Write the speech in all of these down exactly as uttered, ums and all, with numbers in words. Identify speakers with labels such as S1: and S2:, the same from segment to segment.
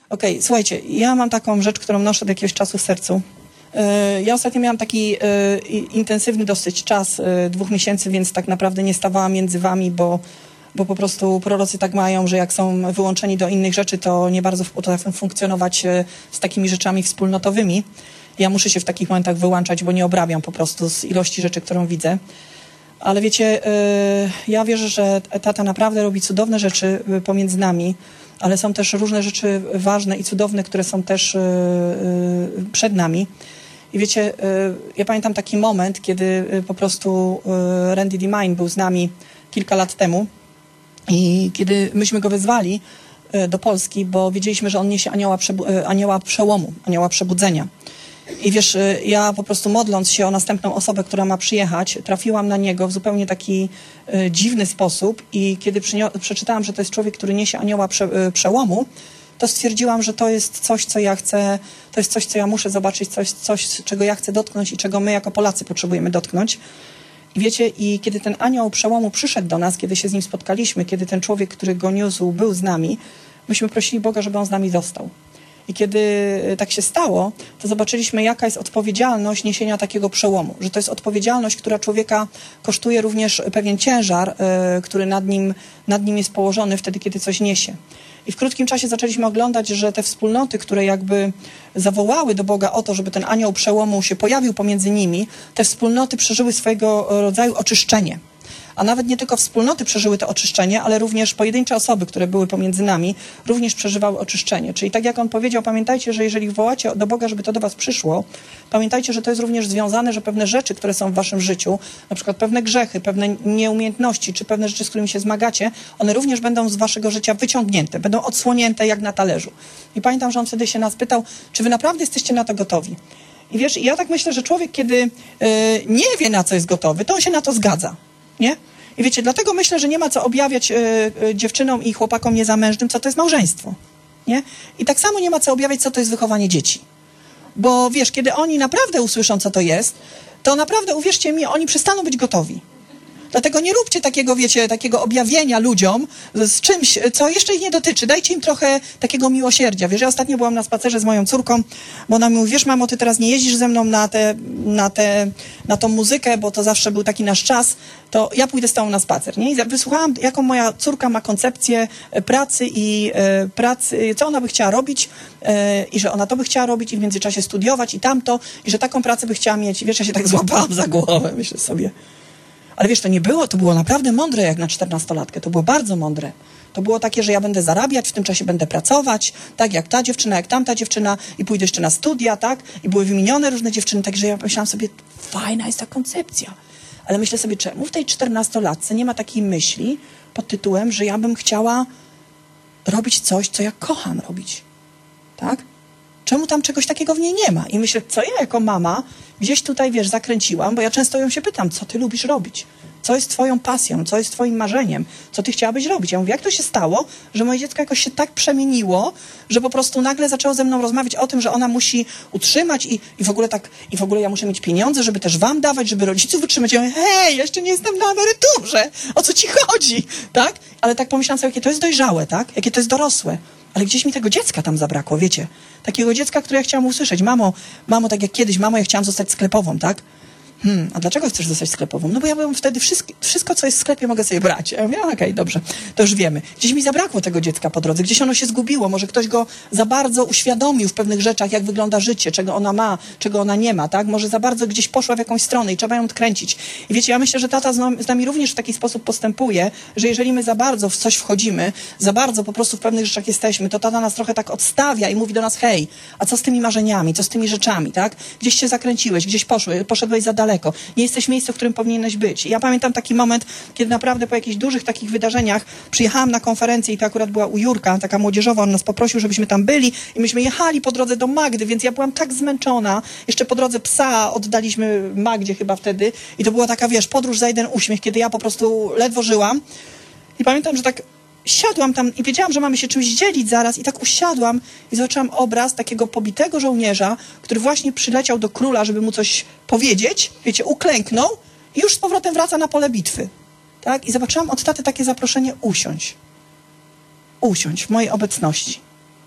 S1: Okej, okay, słuchajcie, ja mam taką rzecz, którą noszę od jakiegoś czasu w sercu. Ja ostatnio miałam taki intensywny dosyć czas, dwóch miesięcy, więc tak naprawdę nie stawałam między wami, bo, bo po prostu prorocy tak mają, że jak są wyłączeni do innych rzeczy, to nie bardzo potrafią funkcjonować z takimi rzeczami wspólnotowymi. Ja muszę się w takich momentach wyłączać, bo nie obrabiam po prostu z ilości rzeczy, którą widzę. Ale wiecie, ja wierzę, że tata naprawdę robi cudowne rzeczy pomiędzy nami, ale są też różne rzeczy ważne i cudowne, które są też przed nami. I wiecie, ja pamiętam taki moment, kiedy po prostu Randy DeMine był z nami kilka lat temu i kiedy myśmy go wezwali do Polski, bo wiedzieliśmy, że on niesie anioła, anioła przełomu, anioła przebudzenia. I wiesz, ja po prostu modląc się o następną osobę, która ma przyjechać, trafiłam na niego w zupełnie taki y, dziwny sposób i kiedy przeczytałam, że to jest człowiek, który niesie anioła prze y, przełomu, to stwierdziłam, że to jest coś, co ja chcę, to jest coś, co ja muszę zobaczyć, coś, coś, czego ja chcę dotknąć i czego my jako Polacy potrzebujemy dotknąć. I wiecie, i kiedy ten anioł przełomu przyszedł do nas, kiedy się z nim spotkaliśmy, kiedy ten człowiek, który go niósł, był z nami, myśmy prosili Boga, żeby on z nami został. I kiedy tak się stało, to zobaczyliśmy, jaka jest odpowiedzialność niesienia takiego przełomu. Że to jest odpowiedzialność, która człowieka kosztuje również pewien ciężar, y, który nad nim, nad nim jest położony wtedy, kiedy coś niesie. I w krótkim czasie zaczęliśmy oglądać, że te wspólnoty, które jakby zawołały do Boga o to, żeby ten anioł przełomu się pojawił pomiędzy nimi, te wspólnoty przeżyły swojego rodzaju oczyszczenie. A nawet nie tylko wspólnoty przeżyły to oczyszczenie, ale również pojedyncze osoby, które były pomiędzy nami, również przeżywały oczyszczenie. Czyli tak jak on powiedział, pamiętajcie, że jeżeli wołacie do Boga, żeby to do was przyszło, pamiętajcie, że to jest również związane, że pewne rzeczy, które są w waszym życiu, na przykład pewne grzechy, pewne nieumiejętności, czy pewne rzeczy, z którymi się zmagacie, one również będą z waszego życia wyciągnięte, będą odsłonięte jak na talerzu. I pamiętam, że on wtedy się nas pytał, czy wy naprawdę jesteście na to gotowi? I wiesz, ja tak myślę, że człowiek, kiedy yy, nie wie, na co jest gotowy, to on się na to zgadza. Nie? I wiecie, dlatego myślę, że nie ma co objawiać y, y, dziewczynom i chłopakom niezamężnym, co to jest małżeństwo. Nie? I tak samo nie ma co objawiać, co to jest wychowanie dzieci. Bo wiesz, kiedy oni naprawdę usłyszą, co to jest, to naprawdę, uwierzcie mi, oni przestaną być gotowi. Dlatego nie róbcie takiego, wiecie, takiego objawienia ludziom z czymś, co jeszcze ich nie dotyczy. Dajcie im trochę takiego miłosierdzia. Wiesz, ja ostatnio byłam na spacerze z moją córką, bo ona mi mówi, wiesz, mamo, ty teraz nie jeździsz ze mną na te, na te, na tą muzykę, bo to zawsze był taki nasz czas, to ja pójdę z tobą na spacer, nie? I wysłuchałam, jaką moja córka ma koncepcję pracy i e, pracy, co ona by chciała robić e, i że ona to by chciała robić i w międzyczasie studiować i tamto i że taką pracę by chciała mieć. I wiesz, ja się tak złapałam za głowę, myślę sobie. Ale wiesz, to nie było, to było naprawdę mądre jak na czternastolatkę, to było bardzo mądre. To było takie, że ja będę zarabiać, w tym czasie będę pracować, tak jak ta dziewczyna, jak tamta dziewczyna i pójdę jeszcze na studia, tak? I były wymienione różne dziewczyny, także ja myślałam sobie, fajna jest ta koncepcja. Ale myślę sobie, czemu w tej czternastolatce nie ma takiej myśli pod tytułem, że ja bym chciała robić coś, co ja kocham robić, tak? Czemu tam czegoś takiego w niej nie ma? I myślę, co ja jako mama gdzieś tutaj, wiesz, zakręciłam, bo ja często ją się pytam, co ty lubisz robić? Co jest twoją pasją? Co jest twoim marzeniem? Co ty chciałabyś robić? Ja mówię, jak to się stało, że moje dziecko jakoś się tak przemieniło, że po prostu nagle zaczęło ze mną rozmawiać o tym, że ona musi utrzymać i, i w ogóle tak, i w ogóle ja muszę mieć pieniądze, żeby też wam dawać, żeby rodziców utrzymać. Ja mówię, hej, jeszcze nie jestem na emeryturze. O co ci chodzi? Tak? Ale tak pomyślałam sobie, jakie to jest dojrzałe, tak? Jakie to jest dorosłe. Ale gdzieś mi tego dziecka tam zabrakło, wiecie? Takiego dziecka, które ja chciałam usłyszeć. Mamo, mamo, tak jak kiedyś, mamo, ja chciałam zostać sklepową, tak? Hmm, a dlaczego chcesz zostać sklepową? No bo ja bym wtedy wszystko, wszystko co jest w sklepie, mogę sobie brać. Ja mówię, okej, okay, dobrze, to już wiemy. Gdzieś mi zabrakło tego dziecka po drodze, gdzieś ono się zgubiło, może ktoś go za bardzo uświadomił w pewnych rzeczach, jak wygląda życie, czego ona ma, czego ona nie ma, tak? Może za bardzo gdzieś poszła w jakąś stronę i trzeba ją odkręcić. I wiecie, ja myślę, że tata z nami, z nami również w taki sposób postępuje, że jeżeli my za bardzo w coś wchodzimy, za bardzo po prostu w pewnych rzeczach jesteśmy, to tata nas trochę tak odstawia i mówi do nas, hej, a co z tymi marzeniami, co z tymi rzeczami, tak? Gdzieś się zakręciłeś, gdzieś poszły, poszedłeś za daleko. Nie jesteś w miejscu, w którym powinieneś być. I ja pamiętam taki moment, kiedy naprawdę po jakichś dużych takich wydarzeniach przyjechałam na konferencję i to akurat była u Jurka, taka młodzieżowa, on nas poprosił, żebyśmy tam byli i myśmy jechali po drodze do Magdy, więc ja byłam tak zmęczona. Jeszcze po drodze psa oddaliśmy Magdzie chyba wtedy i to była taka, wiesz, podróż za jeden uśmiech, kiedy ja po prostu ledwo żyłam. I pamiętam, że tak siadłam tam i wiedziałam, że mamy się czymś dzielić zaraz i tak usiadłam i zobaczyłam obraz takiego pobitego żołnierza, który właśnie przyleciał do króla, żeby mu coś powiedzieć, wiecie, uklęknął i już z powrotem wraca na pole bitwy, tak? I zobaczyłam od taty takie zaproszenie usiądź. Usiądź w mojej obecności.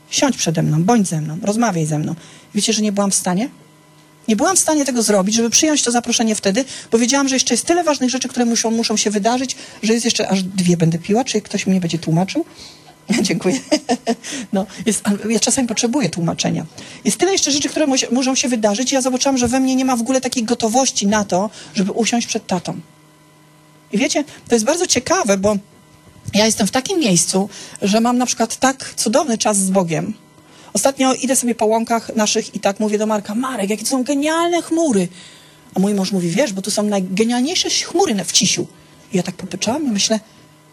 S1: Siądź przede mną, bądź ze mną, rozmawiaj ze mną. Wiecie, że nie byłam w stanie? Nie byłam w stanie tego zrobić, żeby przyjąć to zaproszenie wtedy, bo wiedziałam, że jeszcze jest tyle ważnych rzeczy, które muszą, muszą się wydarzyć, że jest jeszcze aż dwie będę piła. Czy ktoś mnie będzie tłumaczył? Dziękuję. No, jest, ja czasami potrzebuję tłumaczenia. Jest tyle jeszcze rzeczy, które mu, muszą się wydarzyć i ja zobaczyłam, że we mnie nie ma w ogóle takiej gotowości na to, żeby usiąść przed tatą. I wiecie, to jest bardzo ciekawe, bo ja jestem w takim miejscu, że mam na przykład tak cudowny czas z Bogiem. Ostatnio idę sobie po łąkach naszych i tak mówię do Marka: Marek, jakie to są genialne chmury. A mój mąż mówi: wiesz, bo tu są najgenialniejsze chmury w Cisiu. I ja tak popyczałam i myślę,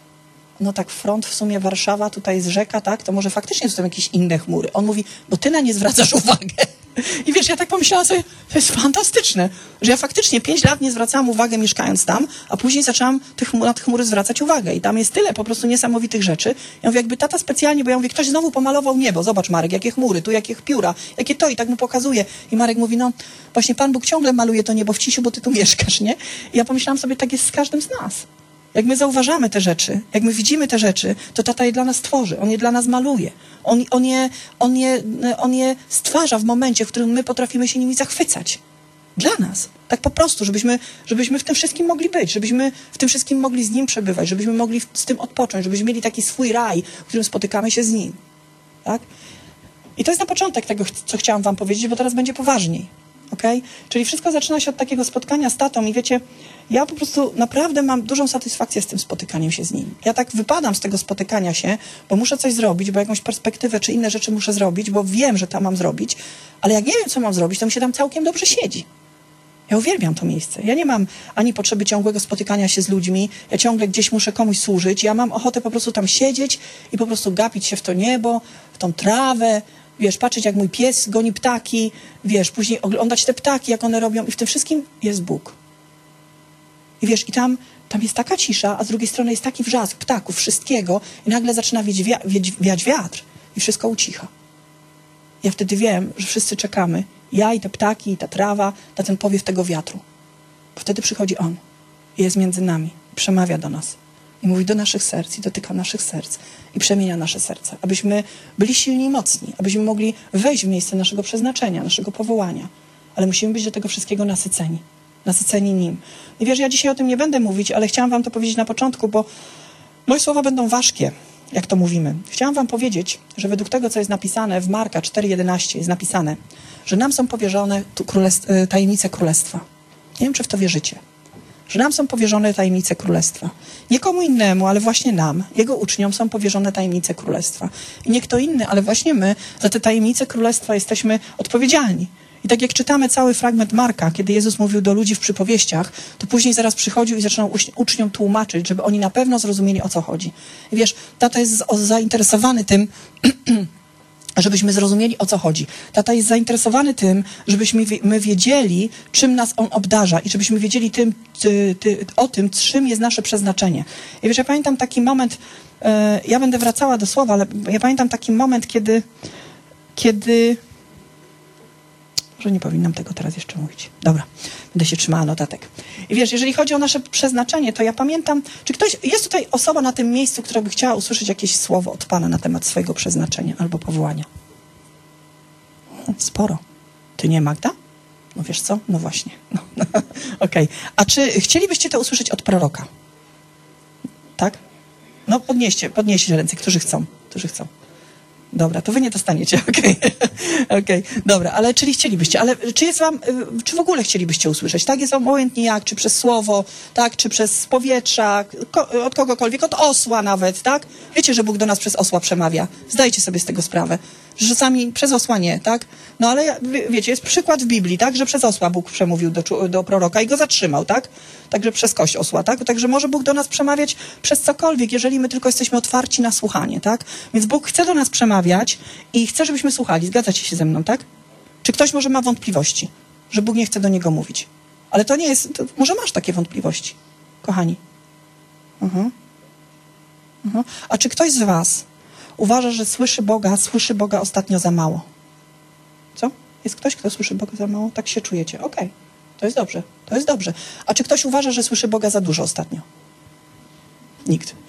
S1: no tak front w sumie Warszawa, tutaj jest rzeka, tak, to może faktycznie są jakieś inne chmury. On mówi: bo ty na nie zwracasz uwagę. I wiesz, ja tak pomyślałam sobie, to jest fantastyczne, że ja faktycznie pięć lat nie zwracałam uwagi mieszkając tam, a później zaczęłam tych, na te chmury zwracać uwagę. I tam jest tyle po prostu niesamowitych rzeczy. Ja mówię, jakby tata specjalnie, bo ja mówię, ktoś znowu pomalował niebo. Zobacz, Marek, jakie chmury, tu jakie pióra, jakie to, i tak mu pokazuje. I Marek mówi: no właśnie Pan Bóg ciągle maluje to niebo w Cisiu, bo ty tu mieszkasz, nie? I ja pomyślałam sobie, tak jest z każdym z nas. Jak my zauważamy te rzeczy, jak my widzimy te rzeczy, to tata je dla nas tworzy, on je dla nas maluje. On, on, je, on, je, on je stwarza w momencie, w którym my potrafimy się nimi zachwycać. Dla nas. Tak po prostu, żebyśmy, żebyśmy w tym wszystkim mogli być, żebyśmy w tym wszystkim mogli z Nim przebywać, żebyśmy mogli z tym odpocząć, żebyśmy mieli taki swój raj, w którym spotykamy się z Nim. Tak? I to jest na początek tego, co chciałam wam powiedzieć, bo teraz będzie poważniej. Okay? Czyli wszystko zaczyna się od takiego spotkania z tatą i wiecie, ja po prostu naprawdę mam dużą satysfakcję z tym spotykaniem się z nim. Ja tak wypadam z tego spotykania się, bo muszę coś zrobić, bo jakąś perspektywę czy inne rzeczy muszę zrobić, bo wiem, że tam mam zrobić, ale jak nie wiem, co mam zrobić, to mi się tam całkiem dobrze siedzi. Ja uwielbiam to miejsce. Ja nie mam ani potrzeby ciągłego spotykania się z ludźmi, ja ciągle gdzieś muszę komuś służyć, ja mam ochotę po prostu tam siedzieć i po prostu gapić się w to niebo, w tą trawę, wiesz, patrzeć, jak mój pies goni ptaki, wiesz, później oglądać te ptaki, jak one robią, i w tym wszystkim jest Bóg. I wiesz, i tam, tam jest taka cisza, a z drugiej strony jest taki wrzask ptaków, wszystkiego, i nagle zaczyna wiać, wi- wiać, wiać wiatr i wszystko ucicha. Ja wtedy wiem, że wszyscy czekamy, ja i te ptaki, i ta trawa, na ten powiew tego wiatru. Bo wtedy przychodzi On i jest między nami, przemawia do nas. I mówi do naszych serc i dotyka naszych serc i przemienia nasze serca, abyśmy byli silni i mocni, abyśmy mogli wejść w miejsce naszego przeznaczenia, naszego powołania. Ale musimy być do tego wszystkiego nasyceni, nasyceni Nim. I wiesz, ja dzisiaj o tym nie będę mówić, ale chciałam wam to powiedzieć na początku, bo moje słowa będą ważkie, jak to mówimy. Chciałam wam powiedzieć, że według tego, co jest napisane w Marka cztery jedenaście, jest napisane, że nam są powierzone tu królestw- tajemnice królestwa. Nie wiem, czy w to wierzycie. Że nam są powierzone tajemnice królestwa. Nie komu innemu, ale właśnie nam, Jego uczniom, są powierzone tajemnice królestwa. I nie kto inny, ale właśnie my za te tajemnice królestwa jesteśmy odpowiedzialni. I tak jak czytamy cały fragment Marka, kiedy Jezus mówił do ludzi w przypowieściach, to później zaraz przychodził i zaczynał uczniom tłumaczyć, żeby oni na pewno zrozumieli, o co chodzi. I wiesz, tata jest zainteresowany tym, żebyśmy zrozumieli, o co chodzi. Tata jest zainteresowany tym, żebyśmy my wiedzieli, czym nas On obdarza i żebyśmy wiedzieli tym, ty, ty, o tym, czym jest nasze przeznaczenie. I wiesz, ja pamiętam taki moment, e, ja będę wracała do słowa, ale ja pamiętam taki moment, kiedy, kiedy... Może nie powinnam tego teraz jeszcze mówić. Dobra, będę się trzymała notatek. I wiesz, jeżeli chodzi o nasze przeznaczenie, to ja pamiętam, czy ktoś, jest tutaj osoba na tym miejscu, która by chciała usłyszeć jakieś słowo od Pana na temat swojego przeznaczenia albo powołania? Sporo. Ty nie, Magda? No wiesz co? No właśnie. No. Okej. Okay. A czy chcielibyście to usłyszeć od proroka? Tak? No podnieście, podnieście ręce, którzy chcą, którzy chcą. Dobra, to wy nie dostaniecie, okej, okay. okay. Dobra, ale czyli chcielibyście, ale czy jest wam, czy w ogóle chcielibyście usłyszeć, tak? Jest wam obojętnie jak, czy przez słowo, tak? Czy przez powietrza, ko- od kogokolwiek, od osła nawet, tak? Wiecie, że Bóg do nas przez osła przemawia, zdajcie sobie z tego sprawę, że czasami przez osła nie, tak? No ale wiecie, jest przykład w Biblii, tak? Że przez osła Bóg przemówił do, do proroka i go zatrzymał, tak? Także przez kość osła, tak? Także może Bóg do nas przemawiać przez cokolwiek, jeżeli my tylko jesteśmy otwarci na słuchanie, tak? Więc Bóg chce do nas przemawiać i chce, żebyśmy słuchali. Zgadzacie się ze mną, tak? Czy ktoś może ma wątpliwości, że Bóg nie chce do niego mówić? Ale to nie jest... To może masz takie wątpliwości, kochani? Uh-huh. Uh-huh. A czy ktoś z was uważa, że słyszy Boga, słyszy Boga ostatnio za mało? Co? Jest ktoś, kto słyszy Boga za mało? Tak się czujecie. Okej. Okay. To jest dobrze. To jest dobrze. A czy ktoś uważa, że słyszy Boga za dużo ostatnio? Nikt. Ja.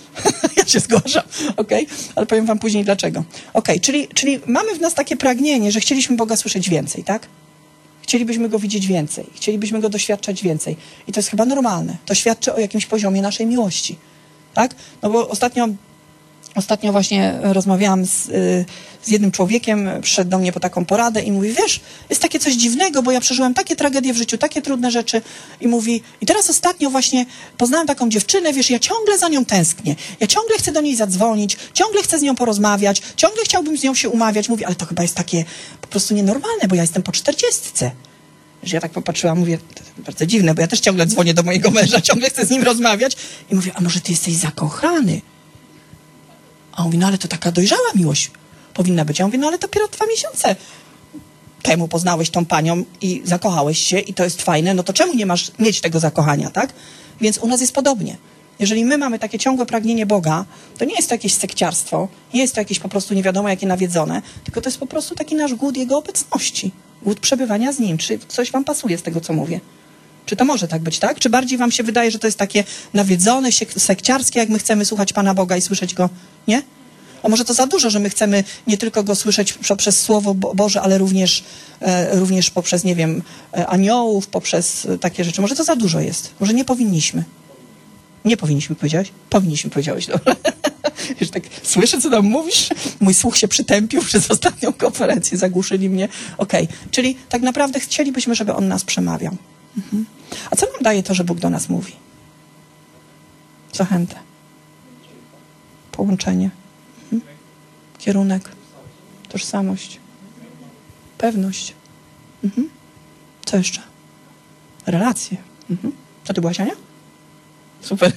S1: Ja się zgłaszam, okej? Okay? Ale powiem wam później dlaczego. Okej, okay, czyli, czyli mamy w nas takie pragnienie, że chcieliśmy Boga słyszeć więcej, tak? Chcielibyśmy Go widzieć więcej. Chcielibyśmy Go doświadczać więcej. I to jest chyba normalne. To świadczy o jakimś poziomie naszej miłości, tak? No bo ostatnio, ostatnio właśnie rozmawiałam z, z jednym człowiekiem, przyszedł do mnie po taką poradę i mówi, wiesz, jest takie coś dziwnego, bo ja przeżyłem takie tragedie w życiu, takie trudne rzeczy i mówi, i teraz ostatnio właśnie poznałem taką dziewczynę, wiesz, ja ciągle za nią tęsknię, ja ciągle chcę do niej zadzwonić, ciągle chcę z nią porozmawiać, ciągle chciałbym z nią się umawiać. Mówi, ale to chyba jest takie po prostu nienormalne, bo ja jestem po czterdziestce. Że ja tak popatrzyłam, mówię, to bardzo dziwne, bo ja też ciągle dzwonię do mojego męża, ciągle chcę z nim rozmawiać i mówię, a może ty jesteś zakochany? A on mówi, no ale to taka dojrzała miłość powinna być. Ja mówię, no ale dopiero dwa miesiące temu poznałeś tą panią i zakochałeś się i to jest fajne, no to czemu nie masz mieć tego zakochania, tak? Więc u nas jest podobnie. Jeżeli my mamy takie ciągłe pragnienie Boga, to nie jest to jakieś sekciarstwo, nie jest to jakieś po prostu nie wiadomo jakie nawiedzone, tylko to jest po prostu taki nasz głód Jego obecności, głód przebywania z Nim. Czy coś wam pasuje z tego, co mówię? Czy to może tak być, tak? Czy bardziej wam się wydaje, że to jest takie nawiedzone, sekciarskie, jak my chcemy słuchać Pana Boga i słyszeć Go? Nie? A może to za dużo, że my chcemy nie tylko Go słyszeć poprzez Słowo Boże, ale również, e, również poprzez, nie wiem, e, aniołów, poprzez e, takie rzeczy. Może to za dużo jest. Może nie powinniśmy. Nie powinniśmy, powiedziałeś? Powinniśmy, powiedziałeś. Dobra. Już tak słyszę, co tam mówisz. Mój słuch się przytępił przez ostatnią konferencję. Zagłuszyli mnie. Okej. Okay. Czyli tak naprawdę chcielibyśmy, żeby On nas przemawiał. Mhm. A co nam daje to, że Bóg do nas mówi? Zachętę. Połączenie. Mhm. Kierunek. Tożsamość. Pewność. Mhm. Co jeszcze? Relacje. Mhm. A ty byłaś, Ania? Super.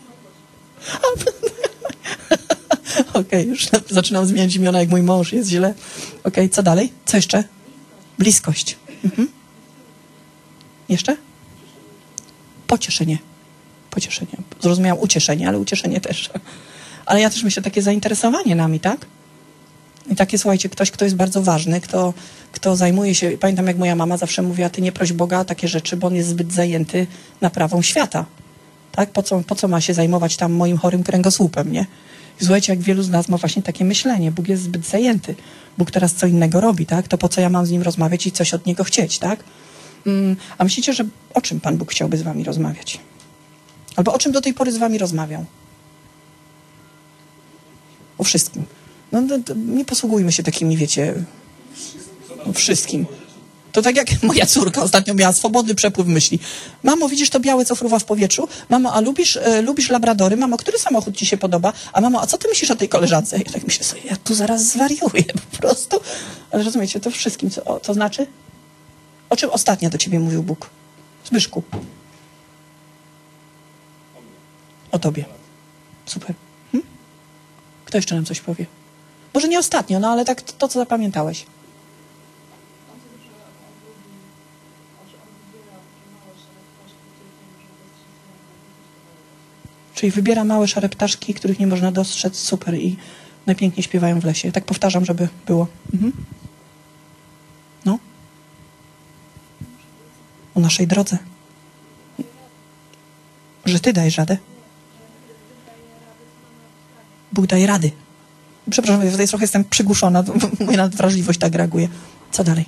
S1: Okej, okay, już zaczynam zmieniać imiona, jak mój mąż, jest źle. Okej, okay, co dalej? Co jeszcze? Bliskość. Mhm. Jeszcze? Pocieszenie. Pocieszenie. Zrozumiałam ucieszenie, ale ucieszenie też. Ale ja też myślę, takie zainteresowanie nami, tak? I takie, słuchajcie, ktoś, kto jest bardzo ważny, kto, kto zajmuje się... Pamiętam, jak moja mama zawsze mówiła, ty nie proś Boga o takie rzeczy, bo on jest zbyt zajęty naprawą świata. Tak? Po co, po co ma się zajmować tam moim chorym kręgosłupem, nie? I słuchajcie, jak wielu z nas ma właśnie takie myślenie. Bóg jest zbyt zajęty. Bóg teraz co innego robi, tak? To po co ja mam z Nim rozmawiać i coś od Niego chcieć, tak? Mm, a myślicie, że o czym Pan Bóg chciałby z wami rozmawiać? Albo o czym do tej pory z wami rozmawiał? O wszystkim. No, no nie posługujmy się takimi, wiecie, o wszystkim. To tak jak moja córka ostatnio miała swobodny przepływ myśli. Mamo, widzisz to białe, co fruwa w powietrzu? Mamo, a lubisz, e, lubisz labradory? Mamo, który samochód ci się podoba? A mamo, a co ty myślisz o tej koleżance? Ja tak myślę sobie, ja tu zaraz zwariuję po prostu. Ale rozumiecie, to wszystkim. Co, o, to znaczy? O czym ostatnio do ciebie mówił Bóg? Zbyszku. O tobie. Super. Hm? Kto jeszcze nam coś powie? Może nie ostatnio, no ale tak to, to co zapamiętałeś. Czyli wybiera małe szare ptaszki, których nie można dostrzec. Super. I najpiękniej śpiewają w lesie. Tak powtarzam, żeby było. Mhm. No. O naszej drodze. Że ty dajesz radę. Bóg daje rady. Przepraszam, ja tutaj trochę jestem przygłuszona. Moja nadwrażliwość tak reaguje. Co dalej?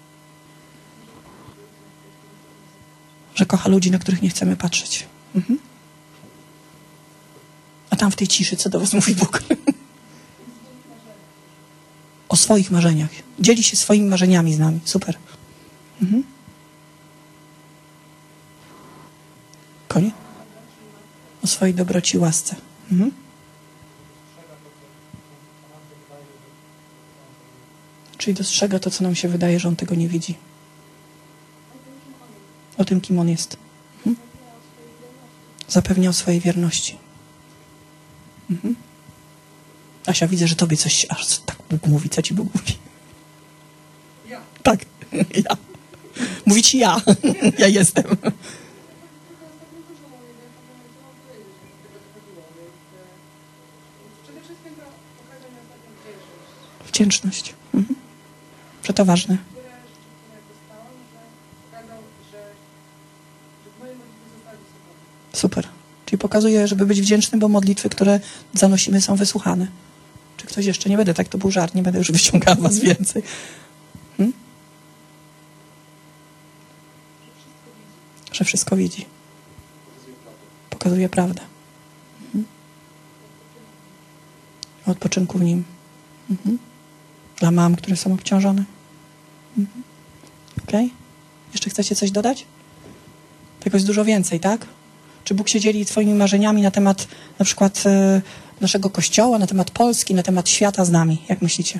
S1: Że kocha ludzi, na których nie chcemy patrzeć. Mhm. A tam w tej ciszy, co do was mówi Bóg? O swoich marzeniach. Dzieli się swoimi marzeniami z nami. Super. Mhm. Koniec? O swojej dobroci i łasce. Mhm. Czyli dostrzega to, co nam się wydaje, że on tego nie widzi. O tym, kim on jest. Mhm. Zapewnia o swojej wierności. Mhm. Asia, widzę, że tobie coś... Aż tak Bóg mówi. Co ci Bóg mówi? Ja. Tak. Ja. Mówi ci ja. Ja jestem. Wdzięczność. Mhm. Że to ważne. Super. Czyli pokazał pokazuje, żeby być wdzięcznym, bo modlitwy, które zanosimy, są wysłuchane. Czy ktoś jeszcze? Nie będę, tak to był żart, nie będę już wyciągała was więcej. Hmm? Że wszystko widzi. Pokazuje prawdę. Mhm. Odpoczynku w nim. Mhm. Dla mam, które są obciążone. Mhm. Okej? Okay? Jeszcze chcecie coś dodać? Tego jest dużo więcej, tak? Czy Bóg się dzieli twoimi marzeniami na temat na przykład y, naszego Kościoła, na temat Polski, na temat świata z nami? Jak myślicie?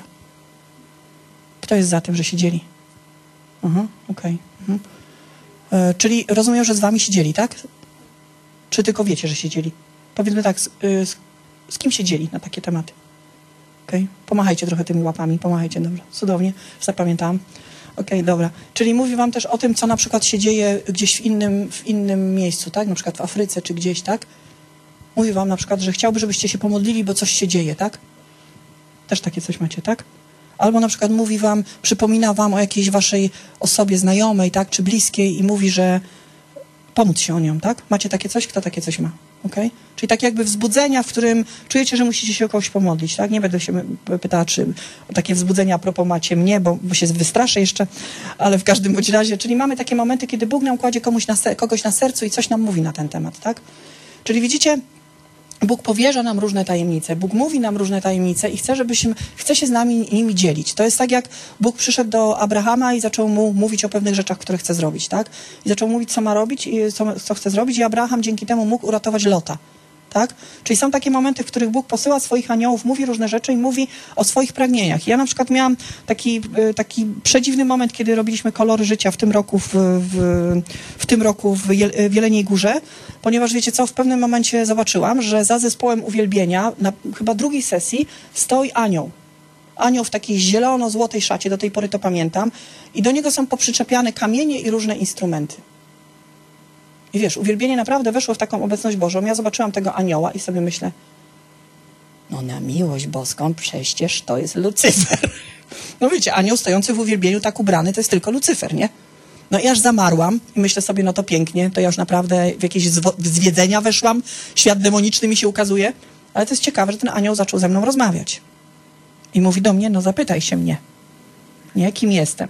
S1: Kto jest za tym, że się dzieli? Aha, okej. Okay. Mhm. Y, czyli rozumiem, że z wami się dzieli, tak? Czy tylko wiecie, że się dzieli? Powiedzmy tak, z, y, z, z kim się dzieli na takie tematy? Okej? Okay? Pomachajcie trochę tymi łapami, pomachajcie, dobrze. Cudownie, zapamiętałam. Okej, okay, dobra. Czyli mówi wam też o tym, co na przykład się dzieje gdzieś w innym, w innym miejscu, tak? Na przykład w Afryce czy gdzieś, tak? Mówi wam na przykład, że chciałby, żebyście się pomodlili, bo coś się dzieje, tak? Też takie coś macie, tak? Albo na przykład mówi wam, przypomina wam o jakiejś waszej osobie znajomej, tak? Czy bliskiej i mówi, że pomóc się o nią, tak? Macie takie coś? Kto takie coś ma? Okay? Czyli tak jakby wzbudzenia, w którym czujecie, że musicie się o kogoś pomodlić, tak? Nie będę się pytała, czy takie wzbudzenia a propos macie mnie, bo, bo się wystraszę jeszcze, ale w każdym bądź razie, czyli mamy takie momenty, kiedy Bóg nam kładzie komuś na kogoś na sercu i coś nam mówi na ten temat, tak? Czyli widzicie, Bóg powierza nam różne tajemnice, Bóg mówi nam różne tajemnice i chce, żebyśmy, chce się z nami nimi dzielić. To jest tak, jak Bóg przyszedł do Abrahama i zaczął mu mówić o pewnych rzeczach, które chce zrobić, tak? I zaczął mówić, co ma robić i co, co chce zrobić i Abraham dzięki temu mógł uratować Lota, tak? Czyli są takie momenty, w których Bóg posyła swoich aniołów, mówi różne rzeczy i mówi o swoich pragnieniach. Ja na przykład miałam taki, taki przedziwny moment, kiedy robiliśmy kolory życia w tym roku w, w, w tym roku w, Jel, w Jeleniej Górze, ponieważ wiecie co, w pewnym momencie zobaczyłam, że za zespołem uwielbienia na chyba drugiej sesji stoi anioł. Anioł w takiej zielono-złotej szacie, do tej pory to pamiętam, i do niego są poprzyczepiane kamienie i różne instrumenty. I wiesz, uwielbienie naprawdę weszło w taką obecność Bożą. Ja zobaczyłam tego anioła i sobie myślę, no na miłość boską, przecież to jest Lucyfer. No wiecie, anioł stojący w uwielbieniu tak ubrany, to jest tylko Lucyfer, nie? No i aż zamarłam i myślę sobie, no to pięknie, to ja już naprawdę w jakieś zwiedzenia weszłam, świat demoniczny mi się ukazuje, ale to jest ciekawe, że ten anioł zaczął ze mną rozmawiać. I mówi do mnie, no zapytaj się mnie, nie, kim jestem.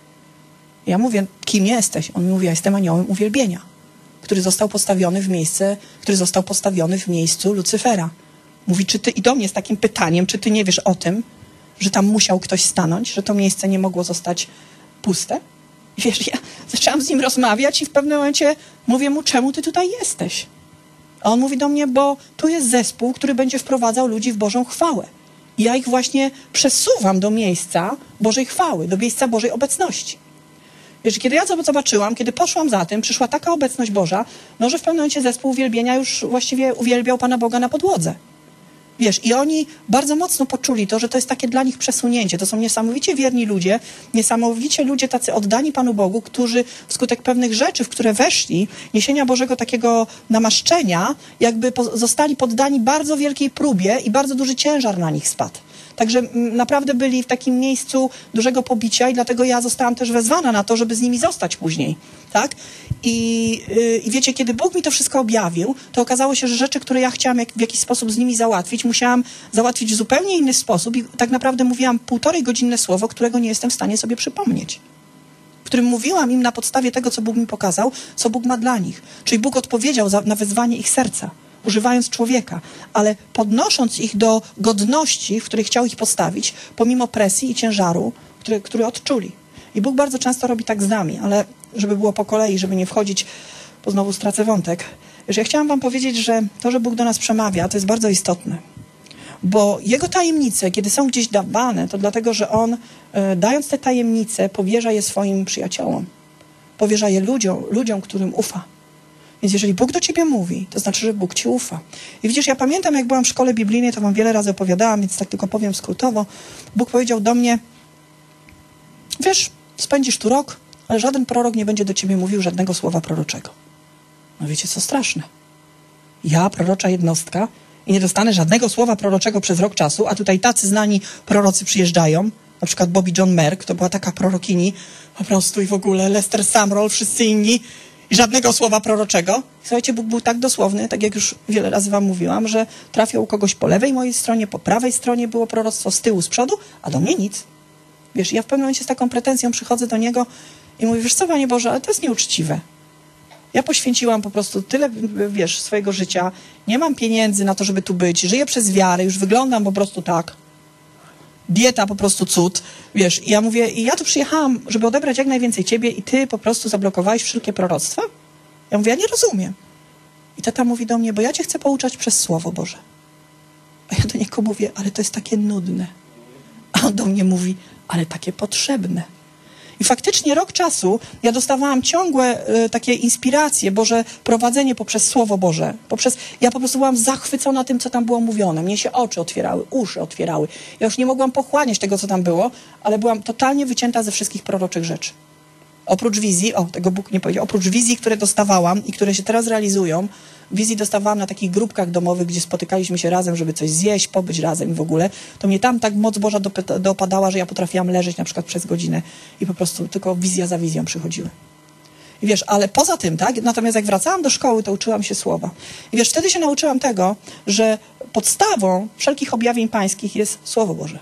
S1: Ja mówię, kim jesteś? On mi mówi, ja jestem aniołem uwielbienia, który został postawiony w miejsce, który został postawiony w miejscu Lucyfera. Mówi, czy ty, i do mnie z takim pytaniem, czy ty nie wiesz o tym, że tam musiał ktoś stanąć, że to miejsce nie mogło zostać puste? I wiesz, ja zaczęłam z nim rozmawiać i w pewnym momencie mówię mu, czemu ty tutaj jesteś? A on mówi do mnie, bo tu jest zespół, który będzie wprowadzał ludzi w Bożą chwałę. I ja ich właśnie przesuwam do miejsca Bożej chwały, do miejsca Bożej obecności. Wiesz, kiedy ja to zobaczyłam, kiedy poszłam za tym, przyszła taka obecność Boża, no, że w pewnym momencie zespół uwielbienia już właściwie uwielbiał Pana Boga na podłodze. Wiesz, i oni bardzo mocno poczuli to, że to jest takie dla nich przesunięcie. To są niesamowicie wierni ludzie, niesamowicie ludzie tacy oddani Panu Bogu, którzy wskutek pewnych rzeczy, w które weszli, niesienia Bożego takiego namaszczenia, jakby zostali poddani bardzo wielkiej próbie i bardzo duży ciężar na nich spadł. Także naprawdę byli w takim miejscu dużego pobicia i dlatego ja zostałam też wezwana na to, żeby z nimi zostać później, tak? I, yy, i wiecie, kiedy Bóg mi to wszystko objawił, to okazało się, że rzeczy, które ja chciałam jak, w jakiś sposób z nimi załatwić, musiałam załatwić w zupełnie inny sposób i tak naprawdę mówiłam półtorej godzinne słowo, którego nie jestem w stanie sobie przypomnieć. W którym mówiłam im na podstawie tego, co Bóg mi pokazał, co Bóg ma dla nich. Czyli Bóg odpowiedział za, na wezwanie ich serca, używając człowieka, ale podnosząc ich do godności, w której chciał ich postawić, pomimo presji i ciężaru, który, który odczuli. I Bóg bardzo często robi tak z nami, ale żeby było po kolei, żeby nie wchodzić, bo znowu stracę wątek. Że ja chciałam wam powiedzieć, że to, że Bóg do nas przemawia, to jest bardzo istotne. Bo Jego tajemnice, kiedy są gdzieś dawane, to dlatego, że On, e, dając te tajemnice, powierza je swoim przyjaciołom. Powierza je ludziom, ludziom, którym ufa. Więc jeżeli Bóg do ciebie mówi, to znaczy, że Bóg ci ufa. I widzisz, ja pamiętam, jak byłam w szkole biblijnej, to wam wiele razy opowiadałam, więc tak tylko powiem skrótowo. Bóg powiedział do mnie, wiesz, spędzisz tu rok, ale żaden prorok nie będzie do ciebie mówił żadnego słowa proroczego. No wiecie, co straszne. Ja, prorocza jednostka, i nie dostanę żadnego słowa proroczego przez rok czasu, a tutaj tacy znani prorocy przyjeżdżają, na przykład Bobby John Merck, to była taka prorokini, po prostu i w ogóle Lester Sumrall, wszyscy inni. I żadnego słowa proroczego. Słuchajcie, Bóg był tak dosłowny, tak jak już wiele razy wam mówiłam, że trafiał u kogoś po lewej mojej stronie, po prawej stronie było proroctwo, z tyłu, z przodu, a do mnie nic. Wiesz, ja w pewnym momencie z taką pretensją przychodzę do Niego i mówię, wiesz co, Panie Boże, ale to jest nieuczciwe. Ja poświęciłam po prostu tyle, wiesz, swojego życia, nie mam pieniędzy na to, żeby tu być, żyję przez wiarę, już wyglądam po prostu tak. Dieta po prostu cud, wiesz. I ja mówię, i ja tu przyjechałam, żeby odebrać jak najwięcej Ciebie i Ty po prostu zablokowałeś wszelkie proroctwa? Ja mówię, ja nie rozumiem. I tata mówi do mnie, bo ja Cię chcę pouczać przez Słowo Boże. A ja do niego mówię, ale to jest takie nudne. A on do mnie mówi, ale takie potrzebne. I faktycznie rok czasu ja dostawałam ciągłe y, takie inspiracje, Boże, prowadzenie poprzez Słowo Boże. Poprzez, ja po prostu byłam zachwycona tym, co tam było mówione. Mnie się oczy otwierały, uszy otwierały. Ja już nie mogłam pochłaniać tego, co tam było, ale byłam totalnie wycięta ze wszystkich proroczych rzeczy. Oprócz wizji, o, tego Bóg nie powiedział, oprócz wizji, które dostawałam i które się teraz realizują, wizji dostawałam na takich grupkach domowych, gdzie spotykaliśmy się razem, żeby coś zjeść, pobyć razem i w ogóle, to mnie tam tak moc Boża dopy- dopadała, że ja potrafiłam leżeć na przykład przez godzinę i po prostu tylko wizja za wizją przychodziły. I wiesz, ale poza tym, tak, natomiast jak wracałam do szkoły, to uczyłam się słowa. I wiesz, wtedy się nauczyłam tego, że podstawą wszelkich objawień pańskich jest Słowo Boże.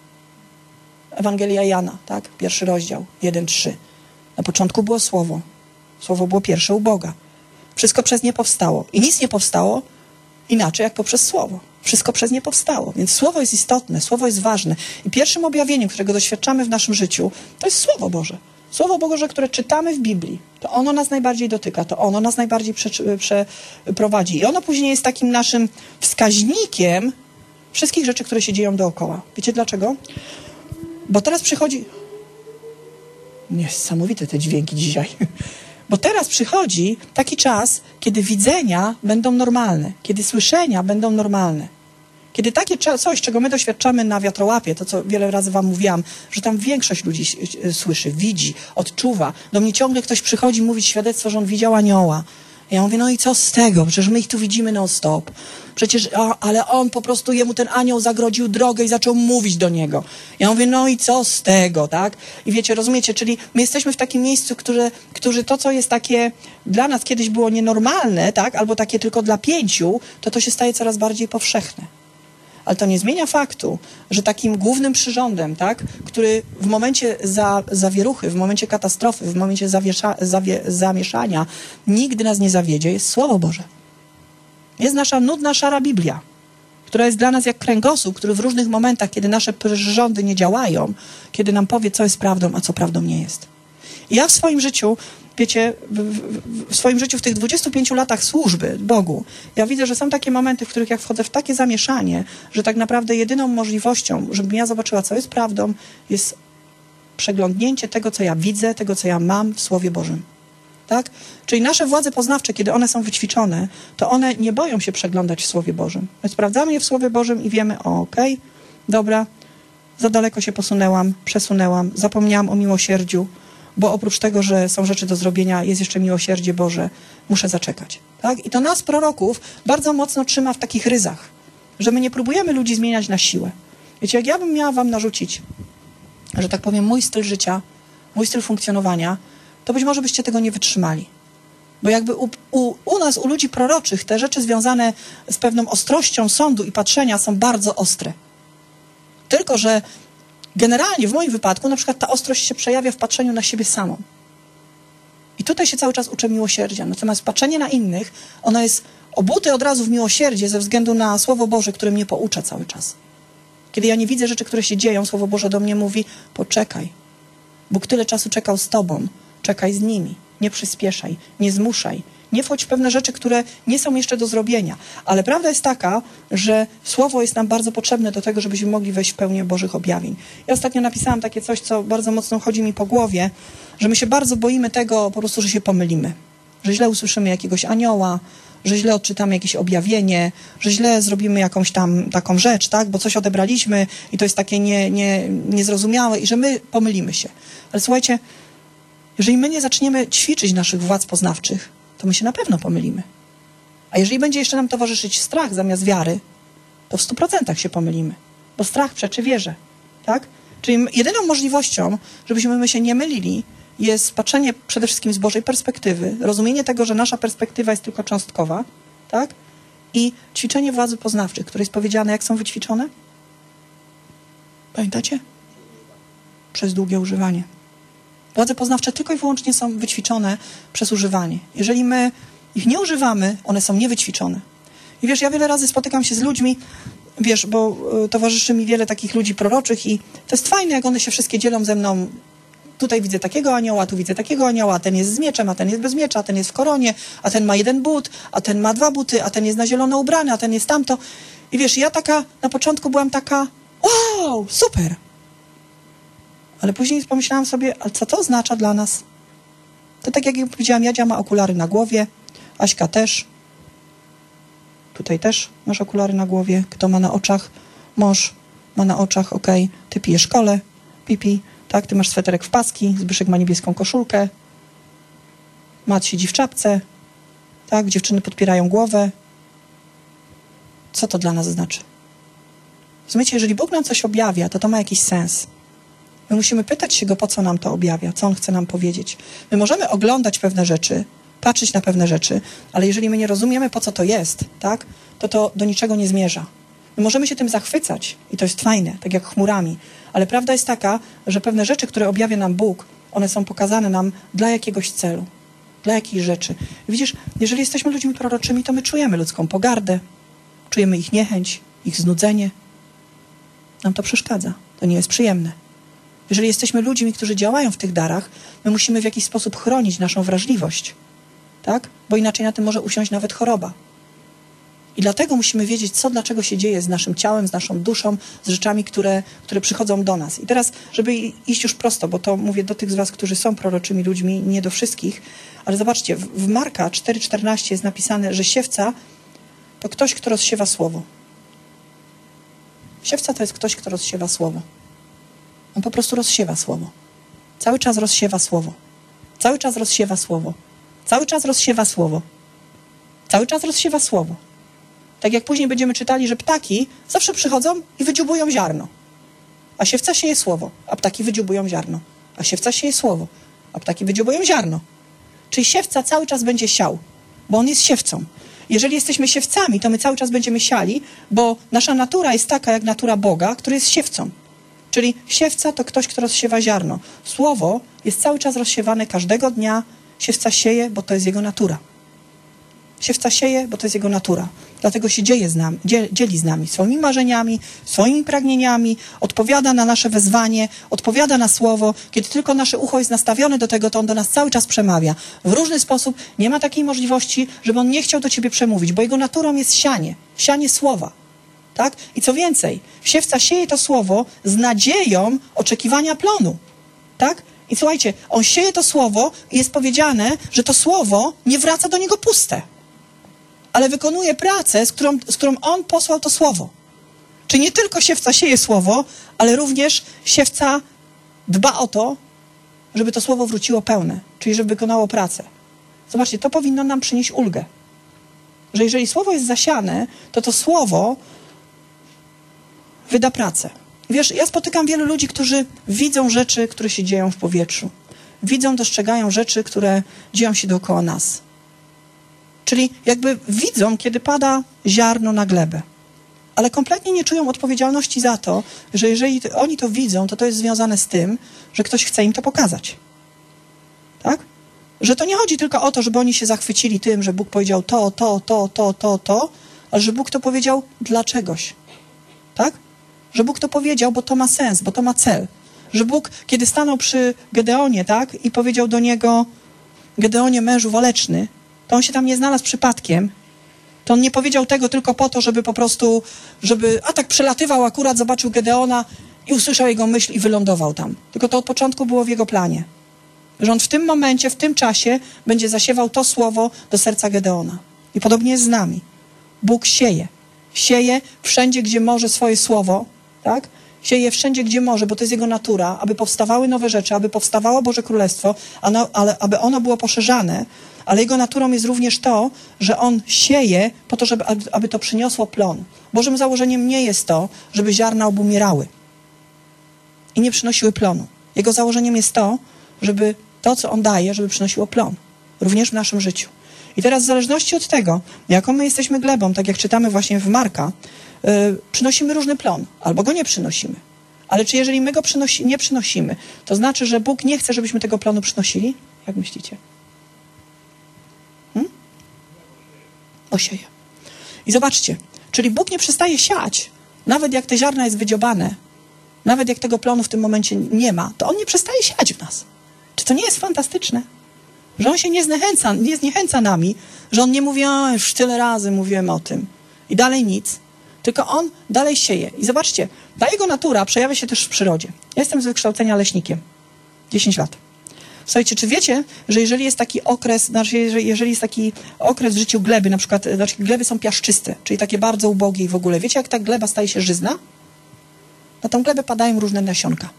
S1: Ewangelia Jana, tak, pierwszy rozdział, jeden, trzy. Na początku było Słowo. Słowo było pierwsze u Boga. Wszystko przez nie powstało. I nic nie powstało inaczej jak poprzez Słowo. Wszystko przez nie powstało. Więc Słowo jest istotne, Słowo jest ważne. I pierwszym objawieniem, którego doświadczamy w naszym życiu, to jest Słowo Boże. Słowo Boże, które czytamy w Biblii. To ono nas najbardziej dotyka, to ono nas najbardziej przeprowadzi. I ono później jest takim naszym wskaźnikiem wszystkich rzeczy, które się dzieją dookoła. Wiecie dlaczego? Bo teraz przychodzi... Niesamowite te dźwięki dzisiaj. Bo teraz przychodzi taki czas, kiedy widzenia będą normalne, kiedy słyszenia będą normalne. Kiedy takie coś, czego my doświadczamy na wiatrołapie, to co wiele razy wam mówiłam, że tam większość ludzi słyszy, widzi, odczuwa. Do mnie ciągle ktoś przychodzi mówić świadectwo, że on widział anioła. Ja mówię, no i co z tego? Przecież my ich tu widzimy non stop. Przecież, a, ale on po prostu, jemu ten anioł zagrodził drogę i zaczął mówić do niego. Ja mówię, no i co z tego, tak? I wiecie, rozumiecie, czyli my jesteśmy w takim miejscu, które, którzy to, co jest takie dla nas kiedyś było nienormalne, tak? Albo takie tylko dla pięciu, to to się staje coraz bardziej powszechne. Ale to nie zmienia faktu, że takim głównym przyrządem, tak, który w momencie za, zawieruchy, w momencie katastrofy, w momencie zawiesza, zawie, zamieszania nigdy nas nie zawiedzie, jest Słowo Boże. Jest nasza nudna, szara Biblia, która jest dla nas jak kręgosłup, który w różnych momentach, kiedy nasze przyrządy nie działają, kiedy nam powie, co jest prawdą, a co prawdą nie jest. I ja w swoim życiu, wiecie, w, w, w swoim życiu w tych dwudziestu pięciu latach służby Bogu, ja widzę, że są takie momenty, w których jak wchodzę w takie zamieszanie, że tak naprawdę jedyną możliwością, żebym ja zobaczyła, co jest prawdą, jest przeglądnięcie tego, co ja widzę, tego, co ja mam w Słowie Bożym. Tak? Czyli nasze władze poznawcze, kiedy one są wyćwiczone, to one nie boją się przeglądać w Słowie Bożym. My sprawdzamy je w Słowie Bożym i wiemy, o, okej, okay, dobra, za daleko się posunęłam, przesunęłam, zapomniałam o miłosierdziu, bo oprócz tego, że są rzeczy do zrobienia, jest jeszcze miłosierdzie Boże, muszę zaczekać. Tak? I to nas, proroków, bardzo mocno trzyma w takich ryzach, że my nie próbujemy ludzi zmieniać na siłę. Wiecie, jak ja bym miała wam narzucić, że tak powiem, mój styl życia, mój styl funkcjonowania, to być może byście tego nie wytrzymali. Bo jakby u, u, u nas, u ludzi proroczych, te rzeczy związane z pewną ostrością sądu i patrzenia są bardzo ostre. Tylko że generalnie w moim wypadku na przykład ta ostrość się przejawia w patrzeniu na siebie samą. I tutaj się cały czas uczę miłosierdzia. Natomiast patrzenie na innych, ono jest obute od razu w miłosierdzie ze względu na Słowo Boże, które mnie poucza cały czas. Kiedy ja nie widzę rzeczy, które się dzieją, Słowo Boże do mnie mówi, poczekaj. Bóg tyle czasu czekał z tobą. Czekaj z nimi. Nie przyspieszaj. Nie zmuszaj. Nie wchodź w pewne rzeczy, które nie są jeszcze do zrobienia. Ale prawda jest taka, że Słowo jest nam bardzo potrzebne do tego, żebyśmy mogli wejść w pełnię Bożych objawień. Ja ostatnio napisałam takie coś, co bardzo mocno chodzi mi po głowie, że my się bardzo boimy tego po prostu, że się pomylimy. Że źle usłyszymy jakiegoś anioła, że źle odczytamy jakieś objawienie, że źle zrobimy jakąś tam taką rzecz, tak? Bo coś odebraliśmy i to jest takie nie, nie, niezrozumiałe i że my pomylimy się. Ale słuchajcie, jeżeli my nie zaczniemy ćwiczyć naszych władz poznawczych, to my się na pewno pomylimy. A jeżeli będzie jeszcze nam towarzyszyć strach zamiast wiary, to w stu procentach się pomylimy. Bo strach przeczy wierze. Tak? Czyli jedyną możliwością, żebyśmy my się nie mylili, jest patrzenie przede wszystkim z Bożej perspektywy, rozumienie tego, że nasza perspektywa jest tylko cząstkowa, tak? I ćwiczenie władzy poznawczych, które jest powiedziane, jak są wyćwiczone? Pamiętacie? Przez długie używanie. Władze poznawcze tylko i wyłącznie są wyćwiczone przez używanie. Jeżeli my ich nie używamy, one są niewyćwiczone. I wiesz, ja wiele razy spotykam się z ludźmi, wiesz, bo y, towarzyszy mi wiele takich ludzi proroczych i to jest fajne, jak one się wszystkie dzielą ze mną. Tutaj widzę takiego anioła, tu widzę takiego anioła, a ten jest z mieczem, a ten jest bez miecza, a ten jest w koronie, a ten ma jeden but, a ten ma dwa buty, a ten jest na zielono ubrany, a ten jest tamto. I wiesz, ja taka, na początku byłam taka, wow, super. Ale później pomyślałam sobie, ale co to oznacza dla nas? To tak jak ja powiedziałam, Jadzia ma okulary na głowie, Aśka też. Tutaj też masz okulary na głowie. Kto ma na oczach? Mąż ma na oczach, okej. Okay. Ty pijesz kolę, pipi, tak? Ty masz sweterek w paski, Zbyszek ma niebieską koszulkę. Mat siedzi w czapce, tak? Dziewczyny podpierają głowę. Co to dla nas znaczy? Rozumiecie, jeżeli Bóg nam coś objawia, to to ma jakiś sens. My musimy pytać się Go, po co nam to objawia, co On chce nam powiedzieć. My możemy oglądać pewne rzeczy, patrzeć na pewne rzeczy, ale jeżeli my nie rozumiemy, po co to jest, tak, to to do niczego nie zmierza. My możemy się tym zachwycać i to jest fajne, tak jak chmurami, ale prawda jest taka, że pewne rzeczy, które objawia nam Bóg, one są pokazane nam dla jakiegoś celu, dla jakiejś rzeczy. I widzisz, jeżeli jesteśmy ludźmi proroczymi, to my czujemy ludzką pogardę, czujemy ich niechęć, ich znudzenie. Nam to przeszkadza, to nie jest przyjemne. Jeżeli jesteśmy ludźmi, którzy działają w tych darach, my musimy w jakiś sposób chronić naszą wrażliwość, tak? Bo inaczej na tym może usiąść nawet choroba. I dlatego musimy wiedzieć, co, dlaczego się dzieje z naszym ciałem, z naszą duszą, z rzeczami, które, które przychodzą do nas. I teraz, żeby iść już prosto, bo to mówię do tych z was, którzy są proroczymi ludźmi, nie do wszystkich, ale zobaczcie, w, w Marka cztery czternaście jest napisane, że siewca to ktoś, kto rozsiewa słowo. Siewca to jest ktoś, kto rozsiewa słowo. On po prostu rozsiewa słowo. Cały czas rozsiewa słowo. Cały czas rozsiewa słowo. Cały czas rozsiewa słowo. Cały czas rozsiewa słowo. Tak jak później będziemy czytali, że ptaki zawsze przychodzą i wydziubują ziarno. A siewca sieje słowo, a ptaki wydziubują ziarno. A siewca sieje słowo, a ptaki wydziubują ziarno. Czyli siewca cały czas będzie siał, bo on jest siewcą. Jeżeli jesteśmy siewcami, to my cały czas będziemy siali, bo nasza natura jest taka jak natura Boga, który jest siewcą. Czyli siewca to ktoś, kto rozsiewa ziarno. Słowo jest cały czas rozsiewane każdego dnia. Siewca sieje, bo to jest jego natura. Siewca sieje, bo to jest jego natura. Dlatego się dzieje z nami, dzieli z nami swoimi marzeniami, swoimi pragnieniami, odpowiada na nasze wezwanie, odpowiada na słowo. Kiedy tylko nasze ucho jest nastawione do tego, to on do nas cały czas przemawia. W różny sposób nie ma takiej możliwości, żeby on nie chciał do ciebie przemówić, bo jego naturą jest sianie, sianie słowa. Tak? I co więcej, siewca sieje to słowo z nadzieją oczekiwania plonu. Tak? I słuchajcie, on sieje to słowo i jest powiedziane, że to słowo nie wraca do niego puste, ale wykonuje pracę, z którą, z którą on posłał to słowo. Czy nie tylko siewca sieje słowo, ale również siewca dba o to, żeby to słowo wróciło pełne, czyli żeby wykonało pracę. Zobaczcie, to powinno nam przynieść ulgę. Że jeżeli słowo jest zasiane, to to słowo wyda pracę. Wiesz, ja spotykam wielu ludzi, którzy widzą rzeczy, które się dzieją w powietrzu. Widzą, dostrzegają rzeczy, które dzieją się dookoła nas. Czyli jakby widzą, kiedy pada ziarno na glebę. Ale kompletnie nie czują odpowiedzialności za to, że jeżeli oni to widzą, to to jest związane z tym, że ktoś chce im to pokazać. Tak? Że to nie chodzi tylko o to, żeby oni się zachwycili tym, że Bóg powiedział to, to, to, to, to, to, ale że Bóg to powiedział dla czegoś. Tak? Że Bóg to powiedział, bo to ma sens, bo to ma cel. Że Bóg, kiedy stanął przy Gedeonie, tak, i powiedział do niego, Gedeonie, mężu waleczny, to on się tam nie znalazł przypadkiem. To on nie powiedział tego tylko po to, żeby po prostu, żeby, a tak przelatywał akurat, zobaczył Gedeona i usłyszał jego myśl i wylądował tam. Tylko to od początku było w jego planie. Że on w tym momencie, w tym czasie będzie zasiewał to słowo do serca Gedeona. I podobnie jest z nami. Bóg sieje. Sieje wszędzie, gdzie może swoje słowo, tak? Sieje wszędzie, gdzie może, bo to jest jego natura, aby powstawały nowe rzeczy, aby powstawało Boże Królestwo, ale aby ono było poszerzane, ale jego naturą jest również to, że on sieje po to, żeby, aby to przyniosło plon. Bożym założeniem nie jest to, żeby ziarna obumierały i nie przynosiły plonu. Jego założeniem jest to, żeby to, co On daje, żeby przynosiło plon. Również w naszym życiu. I teraz w zależności od tego, jaką my jesteśmy glebą, tak jak czytamy właśnie w Marka, yy, przynosimy różny plon, albo go nie przynosimy. Ale czy jeżeli my go przynosi, nie przynosimy, to znaczy, że Bóg nie chce, żebyśmy tego plonu przynosili? Jak myślicie? Hmm? Bo sieje. I zobaczcie, czyli Bóg nie przestaje siać, nawet jak te ziarna jest wydziobane, nawet jak tego plonu w tym momencie nie ma, to On nie przestaje siać w nas. Czy to nie jest fantastyczne? Że On się nie zniechęca, nie zniechęca nami, że On nie mówi, o, już tyle razy mówiłem o tym i dalej nic, tylko On dalej sieje. I zobaczcie, ta Jego natura przejawia się też w przyrodzie. Ja jestem z wykształcenia leśnikiem. dziesięć lat. Słuchajcie, czy wiecie, że jeżeli jest taki okres, znaczy jeżeli jest taki okres w życiu gleby, na przykład, znaczy gleby są piaszczyste, czyli takie bardzo ubogie i w ogóle. Wiecie, jak ta gleba staje się żyzna? Na tą glebę padają różne nasionka.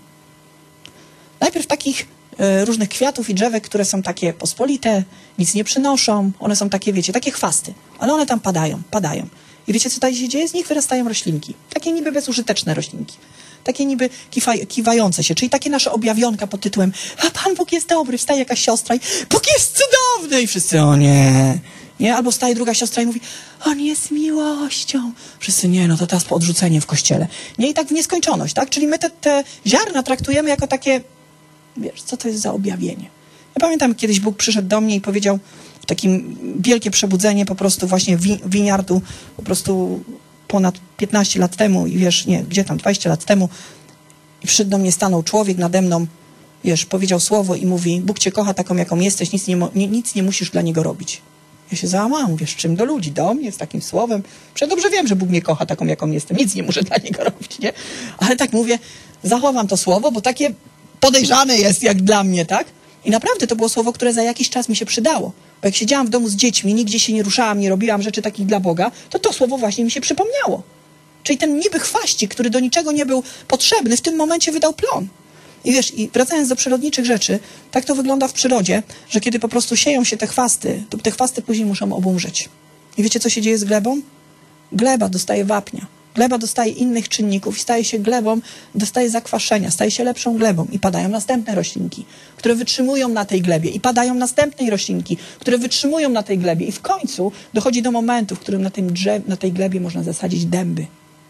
S1: Najpierw takich y, różnych kwiatów i drzewek, które są takie pospolite, nic nie przynoszą. One są takie, wiecie, takie chwasty. Ale one tam padają, padają. I wiecie, co tutaj się dzieje? Z nich wyrastają roślinki. Takie niby bezużyteczne roślinki. Takie niby kiwa, kiwające się. Czyli takie nasze objawionka pod tytułem a Pan Bóg jest dobry. Wstaje jakaś siostra i Bóg jest cudowny. I wszyscy, o nie. Nie? Albo wstaje druga siostra i mówi On jest miłością. Wszyscy, nie, no to teraz po odrzucenie w kościele. Nie, i tak w nieskończoność, tak? Czyli my te, te ziarna traktujemy jako takie, wiesz, co to jest za objawienie. Ja pamiętam, kiedyś Bóg przyszedł do mnie i powiedział w takim wielkie przebudzenie po prostu właśnie wi, winiardu, po prostu ponad piętnaście lat temu i wiesz, nie, gdzie tam, dwadzieścia lat temu i przyszedł do mnie, stanął człowiek nade mną, wiesz, powiedział słowo i mówi Bóg cię kocha taką, jaką jesteś, nic nie, nie, nic nie musisz dla Niego robić. Ja się załamałam, wiesz, czym do ludzi, do mnie, z takim słowem. Przecież dobrze wiem, że Bóg mnie kocha taką, jaką jestem. Nic nie muszę dla Niego robić, nie? Ale tak mówię, zachowam to słowo, bo takie podejrzane jest jak dla mnie, tak? I naprawdę to było słowo, które za jakiś czas mi się przydało. Bo jak siedziałam w domu z dziećmi, nigdzie się nie ruszałam, nie robiłam rzeczy takich dla Boga, to to słowo właśnie mi się przypomniało. Czyli ten niby chwaścik, który do niczego nie był potrzebny, w tym momencie wydał plon. I wiesz, i wracając do przyrodniczych rzeczy, tak to wygląda w przyrodzie, że kiedy po prostu sieją się te chwasty, to te chwasty później muszą obumrzeć. I wiecie, co się dzieje z glebą? Gleba dostaje wapnia. Gleba dostaje innych czynników i staje się glebą, dostaje zakwaszenia, staje się lepszą glebą i padają następne roślinki, które wytrzymują na tej glebie i padają następne roślinki, które wytrzymują na tej glebie i w końcu dochodzi do momentu, w którym na, tym drzew, na tej glebie można zasadzić dęby.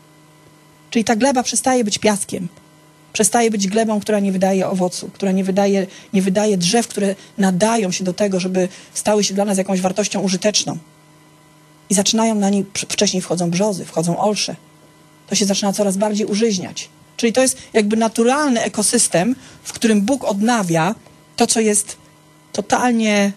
S1: Czyli ta gleba przestaje być piaskiem. Przestaje być glebą, która nie wydaje owocu, która nie wydaje, nie wydaje drzew, które nadają się do tego, żeby stały się dla nas jakąś wartością użyteczną. I zaczynają na niej, wcześniej wchodzą brzozy, wchodzą olsze. To się zaczyna coraz bardziej użyźniać. Czyli to jest jakby naturalny ekosystem, w którym Bóg odnawia to, co jest totalnie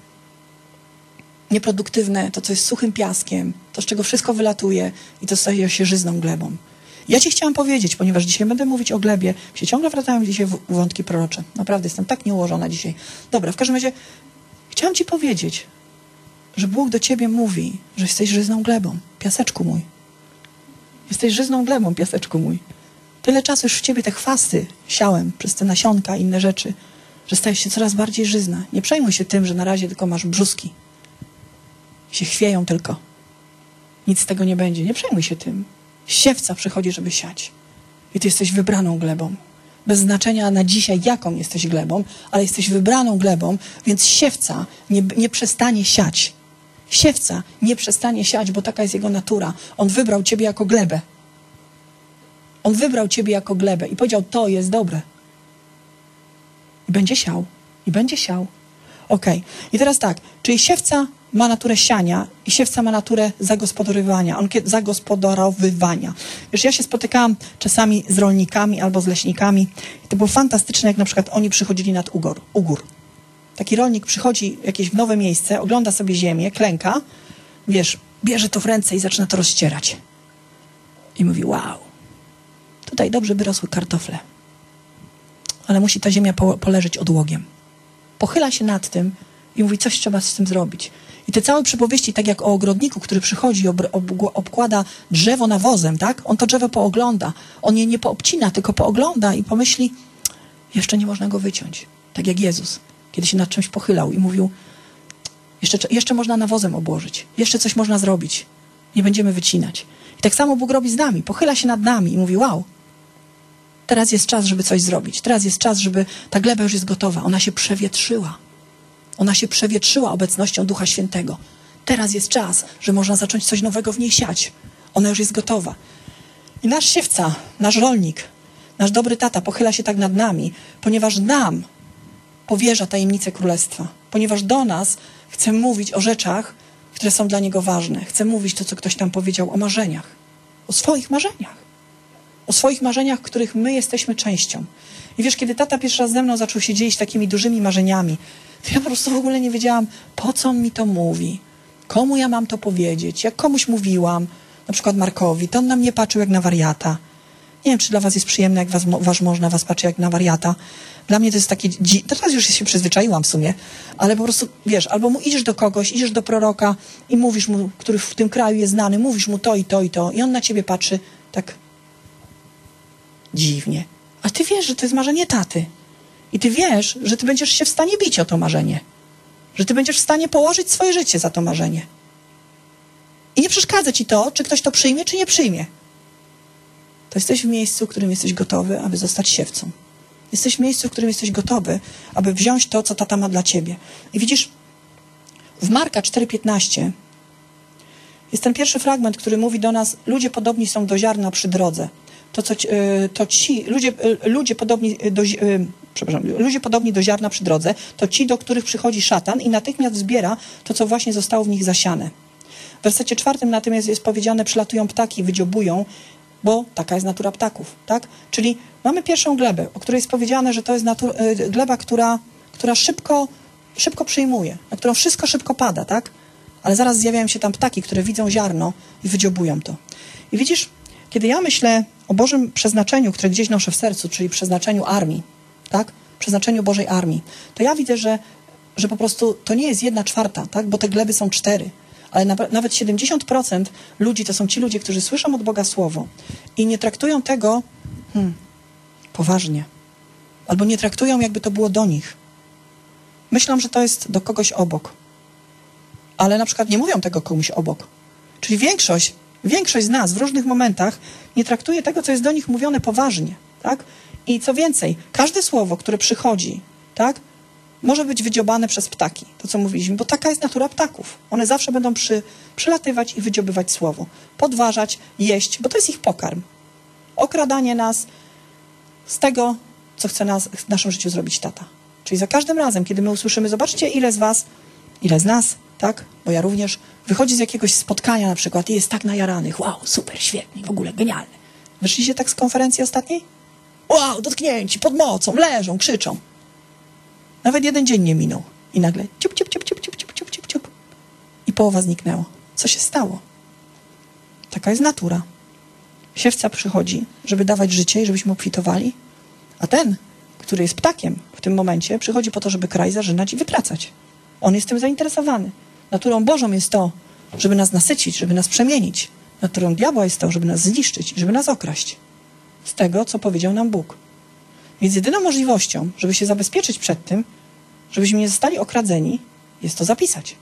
S1: nieproduktywne, to, co jest suchym piaskiem, to, z czego wszystko wylatuje i to staje się żyzną glebą. Ja ci chciałam powiedzieć, ponieważ dzisiaj będę mówić o glebie, się ciągle wracają dzisiaj w wątki prorocze. Naprawdę jestem tak nieułożona dzisiaj. Dobra, w każdym razie chciałam ci powiedzieć, że Bóg do ciebie mówi, że jesteś żyzną glebą, piaseczku mój. Jesteś żyzną glebą, piaseczku mój. Tyle czasu już w ciebie te chwasty siałem przez te nasionka i inne rzeczy, że stajesz się coraz bardziej żyzna. Nie przejmuj się tym, że na razie tylko masz brzuski. Się chwieją tylko. Nic z tego nie będzie. Nie przejmuj się tym. Siewca przychodzi, żeby siać. I ty jesteś wybraną glebą. Bez znaczenia na dzisiaj, jaką jesteś glebą, ale jesteś wybraną glebą, więc siewca nie, nie przestanie siać. Siewca nie przestanie siać, bo taka jest jego natura. On wybrał ciebie jako glebę. On wybrał ciebie jako glebę i powiedział, to jest dobre. I będzie siał. I będzie siał. Okej. Okay. I teraz tak, czyli siewca ma naturę siania i siewca ma naturę zagospodarowywania. On zagospodarowywania. Wiesz, ja się spotykałam czasami z rolnikami albo z leśnikami i to było fantastyczne, jak na przykład oni przychodzili nad ugór. ugór. Taki rolnik przychodzi w jakieś nowe miejsce, ogląda sobie ziemię, klęka, wiesz, bierze to w ręce i zaczyna to rozcierać. I mówi, wow, tutaj dobrze by rosły kartofle. Ale musi ta ziemia po, poleżeć odłogiem. Pochyla się nad tym i mówi, coś trzeba z tym zrobić. I te całe przypowieści, tak jak o ogrodniku, który przychodzi i ob, ob, obkłada drzewo nawozem, tak? On to drzewo poogląda. On je nie poobcina, tylko poogląda i pomyśli, jeszcze nie można go wyciąć. Tak jak Jezus, kiedy się nad czymś pochylał i mówił, jeszcze, jeszcze można nawozem obłożyć. Jeszcze coś można zrobić. Nie będziemy wycinać. I tak samo Bóg robi z nami. Pochyla się nad nami i mówi, wow, teraz jest czas, żeby coś zrobić. Teraz jest czas, żeby ta gleba już jest gotowa. Ona się przewietrzyła. Ona się przewietrzyła obecnością Ducha Świętego. Teraz jest czas, że można zacząć coś nowego w niej siać. Ona już jest gotowa. I nasz siewca, nasz rolnik, nasz dobry tata pochyla się tak nad nami, ponieważ nam powierza tajemnicę Królestwa. Ponieważ do nas chce mówić o rzeczach, które są dla Niego ważne. Chce mówić to, co ktoś tam powiedział, o marzeniach. O swoich marzeniach. O swoich marzeniach, których my jesteśmy częścią. I wiesz, kiedy tata pierwszy raz ze mną zaczął się dzielić takimi dużymi marzeniami, to ja po prostu w ogóle nie wiedziałam, po co on mi to mówi. Komu ja mam to powiedzieć? Jak komuś mówiłam, na przykład Markowi, to on na mnie patrzył jak na wariata. Nie wiem, czy dla was jest przyjemne, jak was, wasz mąż na was patrzy jak na wariata. Dla mnie to jest takie... Dzi- Teraz już się przyzwyczaiłam w sumie, ale po prostu, wiesz, albo mu idziesz do kogoś, idziesz do proroka i mówisz mu, który w tym kraju jest znany, mówisz mu to i to i to i on na ciebie patrzy tak dziwnie. A ty wiesz, że to jest marzenie taty. I ty wiesz, że ty będziesz się w stanie bić o to marzenie. Że ty będziesz w stanie położyć swoje życie za to marzenie. I nie przeszkadza ci to, czy ktoś to przyjmie, czy nie przyjmie. To jesteś w miejscu, w którym jesteś gotowy, aby zostać siewcą. Jesteś w miejscu, w którym jesteś gotowy, aby wziąć to, co tata ma dla ciebie. I widzisz, w Marka cztery piętnaście jest ten pierwszy fragment, który mówi do nas, ludzie podobni są do ziarna przy drodze. To, co, to ci, ludzie, ludzie, podobni do, przepraszam, ludzie podobni do ziarna przy drodze, to ci, do których przychodzi szatan i natychmiast zbiera to, co właśnie zostało w nich zasiane. W wersecie czwartym natomiast jest powiedziane, przylatują ptaki, wydziobują, bo taka jest natura ptaków, tak? Czyli mamy pierwszą glebę, o której jest powiedziane, że to jest natura, gleba, która, która szybko, szybko przyjmuje, na którą wszystko szybko pada, tak? Ale zaraz zjawiają się tam ptaki, które widzą ziarno i wydziobują to. I widzisz, kiedy ja myślę o Bożym przeznaczeniu, które gdzieś noszę w sercu, czyli przeznaczeniu armii, tak? Przeznaczeniu Bożej armii, to ja widzę, że, że po prostu to nie jest jedna czwarta, tak? Bo te gleby są cztery. Ale na, nawet siedemdziesiąt procent ludzi to są ci ludzie, którzy słyszą od Boga słowo i nie traktują tego hmm, poważnie. Albo nie traktują, jakby to było do nich. Myślą, że to jest do kogoś obok. Ale na przykład nie mówią tego komuś obok. Czyli większość, większość z nas w różnych momentach nie traktuje tego, co jest do nich mówione poważnie. Tak? I co więcej, każde słowo, które przychodzi, tak, może być wydziobane przez ptaki, to co mówiliśmy, bo taka jest natura ptaków. One zawsze będą przy, przylatywać i wydziobywać słowo. Podważać, jeść, bo to jest ich pokarm. Okradanie nas z tego, co chce nas, w naszym życiu zrobić tata. Czyli za każdym razem, kiedy my usłyszymy, zobaczcie, ile z was, ile z nas, tak, bo ja również, wychodzi z jakiegoś spotkania na przykład i jest tak najaranych, wow, super, świetnie, w ogóle genialny. Wyszliście tak z konferencji ostatniej? Wow, dotknięci, pod mocą, leżą, krzyczą. Nawet jeden dzień nie minął. I nagle ciup, ciup, ciup, ciup, ciup, ciup, ciup, ciup, ciup. I połowa zniknęło. Co się stało? Taka jest natura. Siewca przychodzi, żeby dawać życie i żebyśmy obfitowali, a ten, który jest ptakiem w tym momencie, przychodzi po to, żeby kraj zarzynać i wytracać. On jest tym zainteresowany. Naturą Bożą jest to, żeby nas nasycić, żeby nas przemienić. Naturą diabła jest to, żeby nas zniszczyć, żeby nas okraść. Z tego, co powiedział nam Bóg. Więc jedyną możliwością, żeby się zabezpieczyć przed tym, żebyśmy nie zostali okradzeni, jest to zapisać.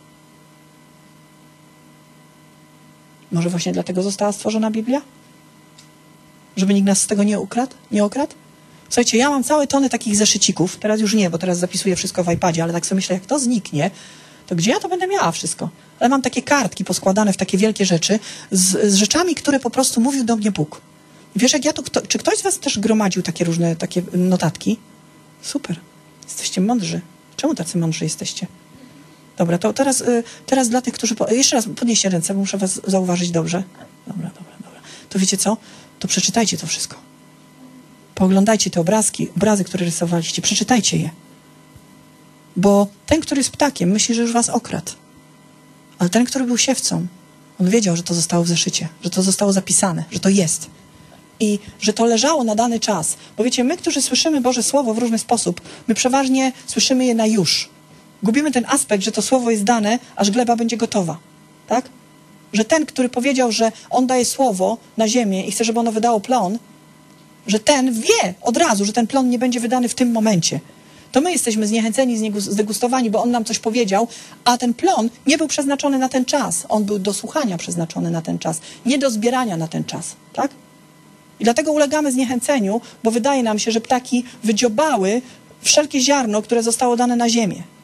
S1: Może właśnie dlatego została stworzona Biblia? Żeby nikt nas z tego nie ukradł? Nie okradł? Słuchajcie, ja mam całe tony takich zeszycików, teraz już nie, bo teraz zapisuję wszystko w iPadzie, ale tak sobie myślę, jak to zniknie, to gdzie ja to będę miała wszystko? Ale mam takie kartki poskładane w takie wielkie rzeczy z, z rzeczami, które po prostu mówił do mnie Bóg. Wiesz, jak ja to, kto, czy ktoś z was też gromadził takie różne takie notatki? Super. Jesteście mądrzy. Czemu tacy mądrzy jesteście? Dobra, to teraz, teraz dla tych, którzy... Po, jeszcze raz podnieście ręce, bo muszę was zauważyć dobrze. Dobra, dobra, dobra. To wiecie co? To przeczytajcie to wszystko. Pooglądajcie te obrazki, obrazy, które rysowaliście. Przeczytajcie je. Bo ten, który jest ptakiem, myśli, że już was okradł. Ale ten, który był siewcą, on wiedział, że to zostało w zeszycie, że to zostało zapisane, że to jest. I że to leżało na dany czas. Bo wiecie, my, którzy słyszymy Boże Słowo w różny sposób, my przeważnie słyszymy je na już. Gubimy ten aspekt, że to Słowo jest dane, aż gleba będzie gotowa. Tak? Że ten, który powiedział, że on daje Słowo na ziemię i chce, żeby ono wydało plon, że ten wie od razu, że ten plon nie będzie wydany w tym momencie. To my jesteśmy zniechęceni, zdegustowani, bo on nam coś powiedział, a ten plon nie był przeznaczony na ten czas. On był do słuchania przeznaczony na ten czas, nie do zbierania na ten czas. Tak? I dlatego ulegamy zniechęceniu, bo wydaje nam się, że ptaki wydziobały wszelkie ziarno, które zostało dane na ziemię.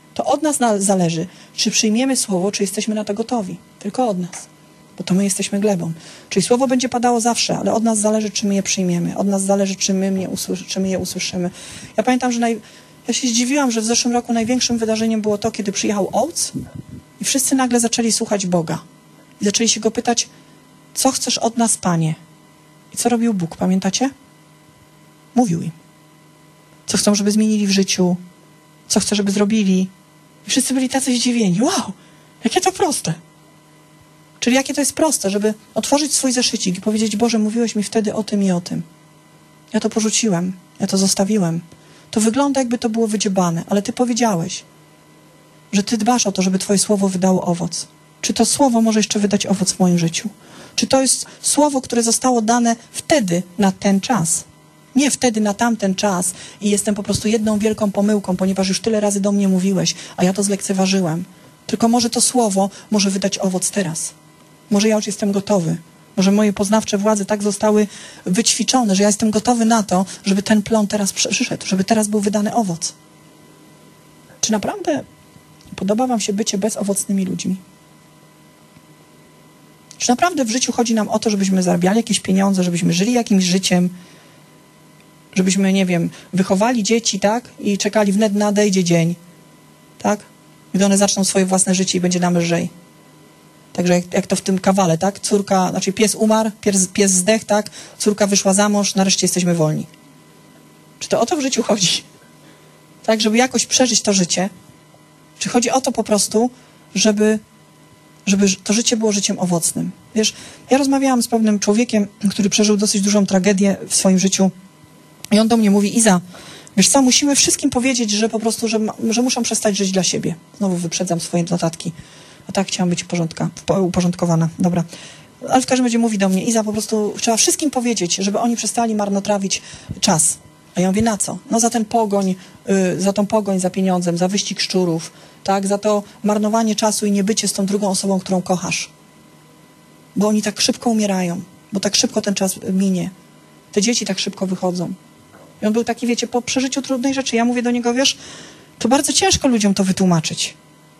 S1: To od nas na, zależy, czy przyjmiemy słowo, czy jesteśmy na to gotowi. Tylko od nas. Bo to my jesteśmy glebą. Czyli słowo będzie padało zawsze, ale od nas zależy, czy my je przyjmiemy. Od nas zależy, czy my, je, usłyszy, czy my je usłyszymy. Ja pamiętam, że naj... ja się zdziwiłam, że w zeszłym roku największym wydarzeniem było to, kiedy przyjechał Oates i wszyscy nagle zaczęli słuchać Boga. I zaczęli się Go pytać, co chcesz od nas, Panie? I co robił Bóg, pamiętacie? Mówił im. Co chcą, żeby zmienili w życiu, co chce, żeby zrobili. I wszyscy byli tacy zdziwieni. Wow, jakie to proste. Czyli jakie to jest proste, żeby otworzyć swój zeszycik i powiedzieć, Boże, mówiłeś mi wtedy o tym i o tym. Ja to porzuciłem, ja to zostawiłem. To wygląda, jakby to było wydziebane, ale Ty powiedziałeś, że Ty dbasz o to, żeby Twoje słowo wydało owoc. Czy to słowo może jeszcze wydać owoc w moim życiu? Czy to jest słowo, które zostało dane wtedy na ten czas? Nie wtedy na tamten czas i jestem po prostu jedną wielką pomyłką, ponieważ już tyle razy do mnie mówiłeś, a ja to zlekceważyłem. Tylko może to słowo może wydać owoc teraz. Może ja już jestem gotowy. Może moje poznawcze władze tak zostały wyćwiczone, że ja jestem gotowy na to, żeby ten plon teraz przyszedł, żeby teraz był wydany owoc. Czy naprawdę podoba wam się bycie bezowocnymi ludźmi? Czy naprawdę w życiu chodzi nam o to, żebyśmy zarabiali jakieś pieniądze, żebyśmy żyli jakimś życiem, żebyśmy, nie wiem, wychowali dzieci, tak? I czekali, wnet nadejdzie dzień, tak? Gdy one zaczną swoje własne życie i będzie nam lżej. Także jak, jak to w tym kawale, tak? Córka, znaczy pies umarł, pies, pies zdechł, tak? Córka wyszła za mąż, nareszcie jesteśmy wolni. Czy to o to w życiu chodzi? Tak, żeby jakoś przeżyć to życie? Czy chodzi o to po prostu, żeby, żeby to życie było życiem owocnym? Wiesz, ja rozmawiałam z pewnym człowiekiem, który przeżył dosyć dużą tragedię w swoim życiu i on do mnie mówi, Iza, wiesz co, musimy wszystkim powiedzieć, że po prostu, że, że muszą przestać żyć dla siebie. Znowu wyprzedzam swoje notatki. A tak, chciałam być porządka, uporządkowana. Dobra. Ale w każdym razie mówi do mnie, Iza, po prostu trzeba wszystkim powiedzieć, żeby oni przestali marnotrawić czas. A ja mówię, na co? No za ten pogoń, yy, za tą pogoń za pieniądzem, za wyścig szczurów, tak? Za to marnowanie czasu i niebycie z tą drugą osobą, którą kochasz. Bo oni tak szybko umierają, bo tak szybko ten czas minie. Te dzieci tak szybko wychodzą. I on był taki, wiecie, po przeżyciu trudnej rzeczy. Ja mówię do niego, wiesz, to bardzo ciężko ludziom to wytłumaczyć.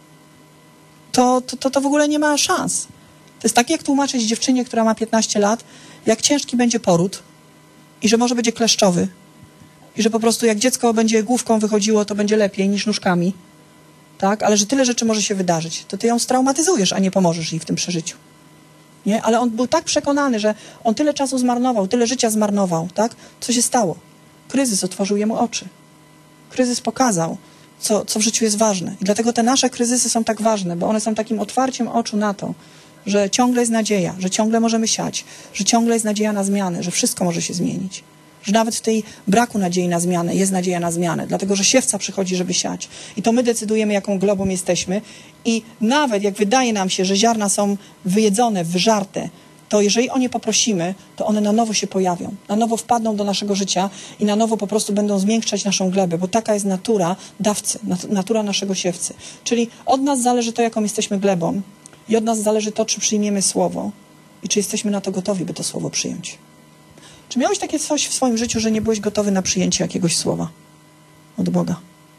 S1: To, to, to, to w ogóle nie ma szans. To jest tak, jak tłumaczyć dziewczynie, która ma piętnaście lat, jak ciężki będzie poród i że może będzie kleszczowy i że po prostu jak dziecko będzie główką wychodziło, to będzie lepiej niż nóżkami, tak? Ale że tyle rzeczy może się wydarzyć. To ty ją straumatyzujesz, a nie pomożesz jej w tym przeżyciu. Nie? Ale on był tak przekonany, że on tyle czasu zmarnował, tyle życia zmarnował, tak? Co się stało? Kryzys otworzył jemu oczy. Kryzys pokazał, co, co w życiu jest ważne. I dlatego te nasze kryzysy są tak ważne, bo one są takim otwarciem oczu na to, że ciągle jest nadzieja, że ciągle możemy siać, że ciągle jest nadzieja na zmianę, że wszystko może się zmienić. Że nawet w tej braku nadziei na zmianę jest nadzieja na zmianę, dlatego że siewca przychodzi, żeby siać. I to my decydujemy, jaką globą jesteśmy. I nawet jak wydaje nam się, że ziarna są wyjedzone, wyżarte, to jeżeli o nie poprosimy, to one na nowo się pojawią. Na nowo wpadną do naszego życia i na nowo po prostu będą zmiękczać naszą glebę, bo taka jest natura dawcy, natura naszego siewcy. Czyli od nas zależy to, jaką jesteśmy glebą i od nas zależy to, czy przyjmiemy słowo i czy jesteśmy na to gotowi, by to słowo przyjąć. Czy miałeś takie coś w swoim życiu, że nie byłeś gotowy na przyjęcie jakiegoś słowa od Boga?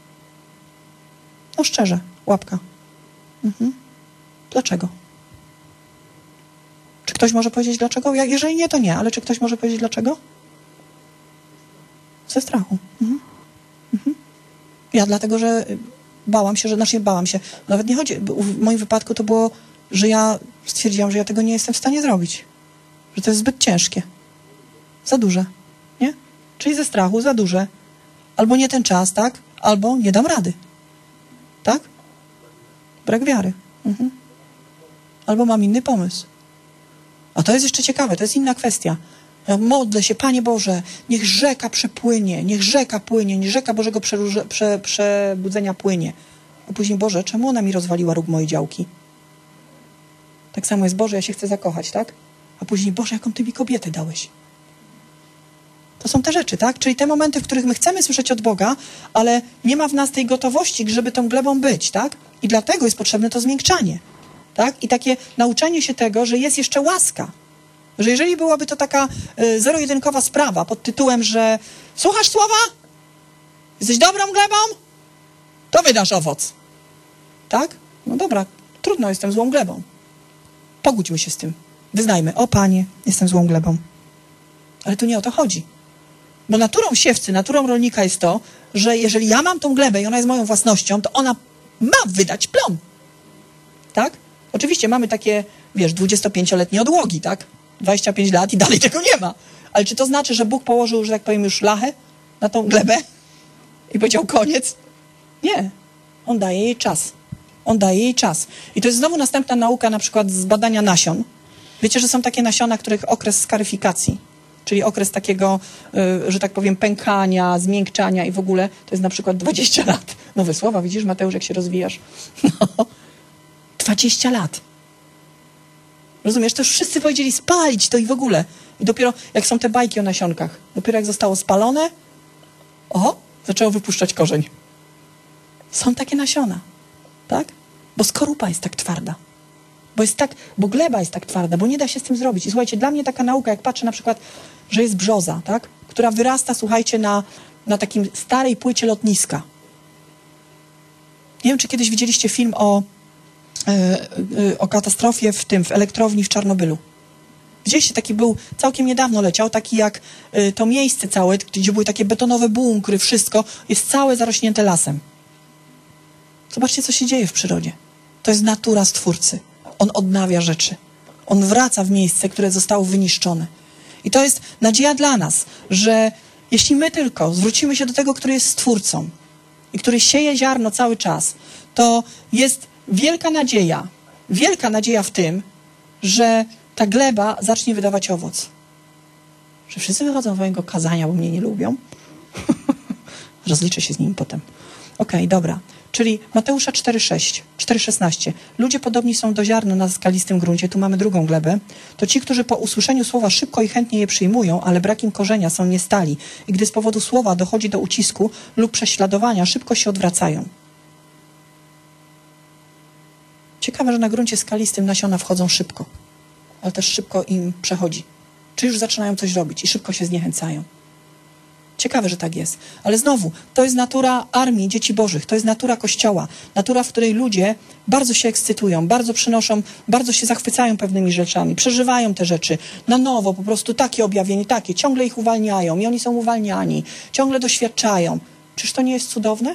S1: No szczerze, łapka. Mhm. Dlaczego? Czy ktoś może powiedzieć dlaczego? Ja, jeżeli nie, to nie, ale czy ktoś może powiedzieć dlaczego? Ze strachu. Mhm. Mhm. Ja dlatego, że bałam się, że znacznie bałam się. Nawet nie chodzi, w moim wypadku to było, że ja stwierdziłam, że ja tego nie jestem w stanie zrobić. Że to jest zbyt ciężkie. Za duże. Nie? Czyli ze strachu za duże. Albo nie ten czas, tak? Albo nie dam rady. Tak? Brak wiary. Mhm. Albo mam inny pomysł. A to jest jeszcze ciekawe, to jest inna kwestia. Ja modlę się, Panie Boże, niech rzeka przepłynie, niech rzeka płynie, niech rzeka Bożego przeróże, prze, przebudzenia płynie. A później, Boże, czemu ona mi rozwaliła róg mojej działki? Tak samo jest, Boże, ja się chcę zakochać, tak? A później, Boże, jaką Ty mi kobietę dałeś? To są te rzeczy, tak? Czyli te momenty, w których my chcemy słyszeć od Boga, ale nie ma w nas tej gotowości, żeby tą glebą być, tak? I dlatego jest potrzebne to zmiękczanie. Tak? I takie nauczenie się tego, że jest jeszcze łaska. Że jeżeli byłaby to taka y, zero-jedynkowa sprawa pod tytułem, że słuchasz słowa? Jesteś dobrą glebą? To wydasz owoc. tak? No dobra, trudno, jestem złą glebą. Pogódźmy się z tym. Wyznajmy, o Panie, jestem złą glebą. Ale tu nie o to chodzi. Bo naturą siewcy, naturą rolnika jest to, że jeżeli ja mam tą glebę i ona jest moją własnością, to ona ma wydać plon. Tak? Oczywiście mamy takie, wiesz, dwudziestopięcioletnie odłogi, tak? dwadzieścia pięć lat i dalej tego nie ma. Ale czy to znaczy, że Bóg położył, że tak powiem, już lachę na tą glebę i powiedział koniec? Nie. On daje jej czas. On daje jej czas. I to jest znowu następna nauka, na przykład z badania nasion. Wiecie, że są takie nasiona, których okres skaryfikacji, czyli okres takiego, y, że tak powiem, pękania, zmiękczania i w ogóle, to jest na przykład dwadzieścia lat. Nowe słowa, widzisz, Mateusz, jak się rozwijasz? No, dwadzieścia lat. Rozumiesz? To już wszyscy powiedzieli spalić to i w ogóle. I dopiero jak są te bajki o nasionkach, dopiero jak zostało spalone, o, zaczęło wypuszczać korzeń. Są takie nasiona, tak? Bo skorupa jest tak twarda. Bo jest tak, bo gleba jest tak twarda, bo nie da się z tym zrobić. I słuchajcie, dla mnie taka nauka, jak patrzę na przykład, że jest brzoza, tak? Która wyrasta, słuchajcie, na, na takim starej płycie lotniska. Nie wiem, czy kiedyś widzieliście film o, yy, yy, o katastrofie w tym, w elektrowni w Czarnobylu. Widzieliście, taki był, całkiem niedawno leciał, taki jak y, to miejsce całe, gdzie były takie betonowe bunkry, wszystko, jest całe zarośnięte lasem. Zobaczcie, co się dzieje w przyrodzie. To jest natura Stwórcy. On odnawia rzeczy. On wraca w miejsce, które zostało wyniszczone. I to jest nadzieja dla nas, że jeśli my tylko zwrócimy się do tego, który jest Stwórcą i który sieje ziarno cały czas, to jest wielka nadzieja, wielka nadzieja w tym, że ta gleba zacznie wydawać owoc. Że wszyscy wychodzą z mojego kazania, bo mnie nie lubią. Rozliczę się z nimi potem. Okej, okay, dobra. Czyli Mateusza cztery sześć, cztery szesnaście. Ludzie podobni są do ziarna na skalistym gruncie. Tu mamy drugą glebę. To ci, którzy po usłyszeniu słowa szybko i chętnie je przyjmują, ale brakiem korzenia są niestali. I gdy z powodu słowa dochodzi do ucisku lub prześladowania, szybko się odwracają. Ciekawe, że na gruncie skalistym nasiona wchodzą szybko. Ale też szybko im przechodzi. Czy już zaczynają coś robić i szybko się zniechęcają. Ciekawe, że tak jest. Ale znowu, to jest natura armii dzieci bożych, to jest natura Kościoła. Natura, w której ludzie bardzo się ekscytują, bardzo przynoszą, bardzo się zachwycają pewnymi rzeczami, przeżywają te rzeczy na nowo, po prostu takie objawienie, takie. Ciągle ich uwalniają i oni są uwalniani. Ciągle doświadczają. Czyż to nie jest cudowne?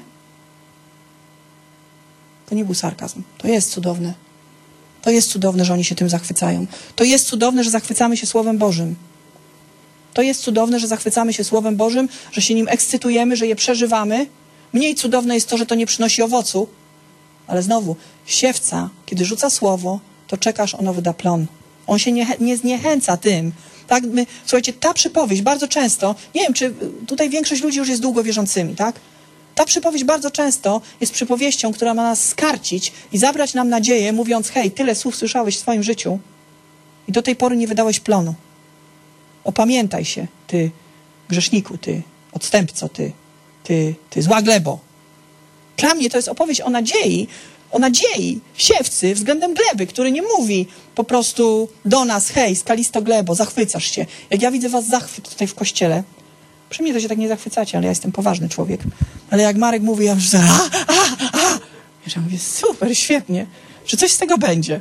S1: To nie był sarkazm. To jest cudowne. To jest cudowne, że oni się tym zachwycają. To jest cudowne, że zachwycamy się Słowem Bożym. To jest cudowne, że zachwycamy się Słowem Bożym, że się nim ekscytujemy, że je przeżywamy. Mniej cudowne jest to, że to nie przynosi owocu. Ale znowu, siewca, kiedy rzuca słowo, to czekasz, ono wyda plon. On się nie, nie zniechęca tym. Tak? My, słuchajcie, ta przypowieść bardzo często, nie wiem, czy tutaj większość ludzi już jest długo wierzącymi, tak? Ta przypowieść bardzo często jest przypowieścią, która ma nas skarcić i zabrać nam nadzieję, mówiąc, hej, tyle słów słyszałeś w swoim życiu i do tej pory nie wydałeś plonu. Opamiętaj się, ty grzeszniku, ty odstępco, ty, ty, ty zła glebo. Dla mnie to jest opowieść o nadziei, o nadziei siewcy względem gleby, który nie mówi po prostu do nas, hej, skalisto glebo, zachwycasz się. Jak ja widzę was zachwyt tutaj w kościele, przy mnie to się tak nie zachwycacie, ale ja jestem poważny człowiek. Ale jak Marek mówi, ja już a, a, a. Ja mówię, super, świetnie. Czy coś z tego będzie?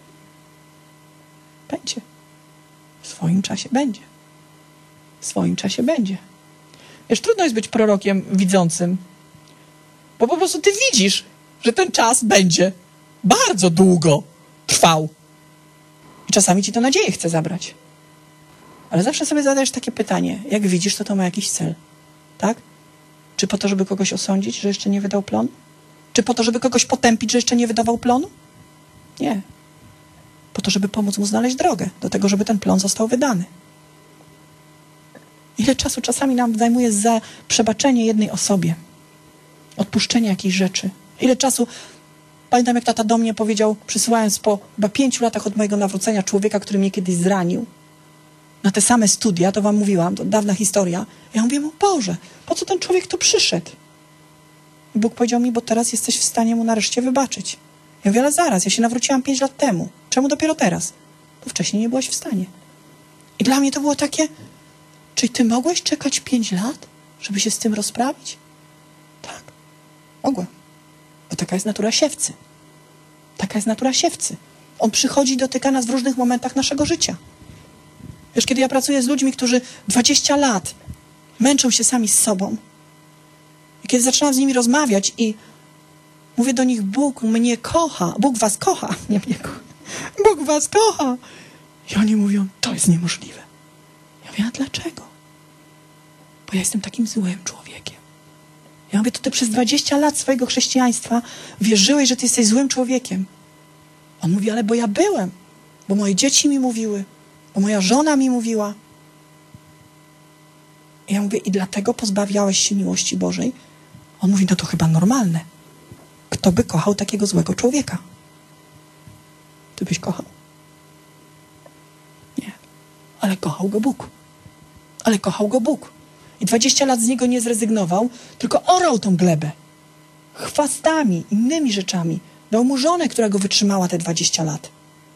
S1: Będzie. W swoim czasie będzie. W swoim czasie będzie. Wiesz, trudno jest być prorokiem widzącym, bo po prostu ty widzisz, że ten czas będzie bardzo długo trwał. I czasami ci to nadzieję chce zabrać. Ale zawsze sobie zadajesz takie pytanie, jak widzisz, to to ma jakiś cel. Tak? Czy po to, żeby kogoś osądzić, że jeszcze nie wydał plonu? Czy po to, żeby kogoś potępić, że jeszcze nie wydawał plonu? Nie. Po to, żeby pomóc mu znaleźć drogę do tego, żeby ten plon został wydany. Ile czasu czasami nam zajmuje za przebaczenie jednej osobie? Odpuszczenie jakiejś rzeczy. Ile czasu... Pamiętam, jak tata do mnie powiedział, przysyłając po chyba pięciu latach od mojego nawrócenia człowieka, który mnie kiedyś zranił, na te same studia, to wam mówiłam, to dawna historia. Ja mówię mu, Boże, po co ten człowiek tu przyszedł? I Bóg powiedział mi, bo teraz jesteś w stanie mu nareszcie wybaczyć. Ja mówię, ale zaraz, ja się nawróciłam pięć lat temu. Czemu dopiero teraz? Bo wcześniej nie byłaś w stanie. I dla mnie to było takie, czyli ty mogłeś czekać pięć lat, żeby się z tym rozprawić? Tak, mogłem. Bo taka jest natura siewcy. Taka jest natura siewcy. On przychodzi i dotyka nas w różnych momentach naszego życia. Wiesz, kiedy ja pracuję z ludźmi, którzy dwadzieścia lat męczą się sami z sobą, i kiedy zaczynam z nimi rozmawiać i mówię do nich, Bóg mnie kocha, Bóg was kocha, nie mnie kocha, Bóg was kocha. I oni mówią, to jest niemożliwe. Ja mówię, a dlaczego? Bo ja jestem takim złym człowiekiem. Ja mówię, to ty przez dwadzieścia lat swojego chrześcijaństwa wierzyłeś, że ty jesteś złym człowiekiem. On mówi, ale bo ja byłem, bo moje dzieci mi mówiły, bo moja żona mi mówiła. I ja mówię, i dlatego pozbawiałeś się miłości Bożej? On mówi, no to chyba normalne. Kto by kochał takiego złego człowieka? Ty byś kochał? Nie. Ale kochał go Bóg. Ale kochał go Bóg. I dwadzieścia lat z niego nie zrezygnował, tylko orał tą glebę. Chwastami, innymi rzeczami. Dał mu żonę, która go wytrzymała te dwadzieścia lat.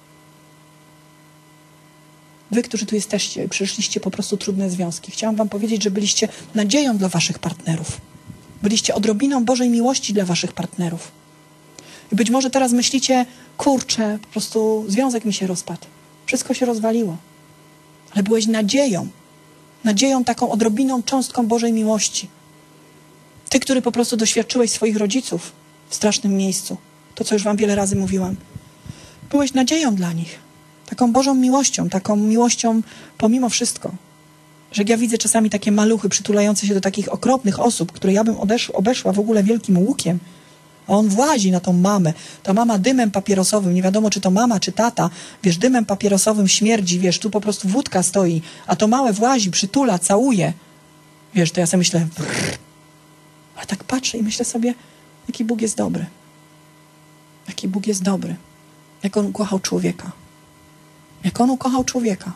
S1: Wy, którzy tu jesteście, przeszliście po prostu trudne związki. Chciałam wam powiedzieć, że byliście nadzieją dla waszych partnerów. Byliście odrobiną Bożej miłości dla waszych partnerów. I być może teraz myślicie, kurczę, po prostu związek mi się rozpadł. Wszystko się rozwaliło. Ale byłeś nadzieją. Nadzieją taką odrobiną, cząstką Bożej miłości. Ty, który po prostu doświadczyłeś swoich rodziców w strasznym miejscu. To, co już wam wiele razy mówiłam. Byłeś nadzieją dla nich. Taką Bożą miłością, taką miłością pomimo wszystko. Że jak ja widzę czasami takie maluchy przytulające się do takich okropnych osób, które ja bym odesz- obeszła w ogóle wielkim łukiem, a on włazi na tą mamę. Ta mama dymem papierosowym, nie wiadomo czy to mama, czy tata, wiesz, dymem papierosowym śmierdzi, wiesz, tu po prostu wódka stoi, a to małe włazi, przytula, całuje. Wiesz, to ja sobie myślę, brrr. Ale tak patrzę i myślę sobie, jaki Bóg jest dobry. Jaki Bóg jest dobry. Jak On ukochał człowieka. Jak On ukochał człowieka.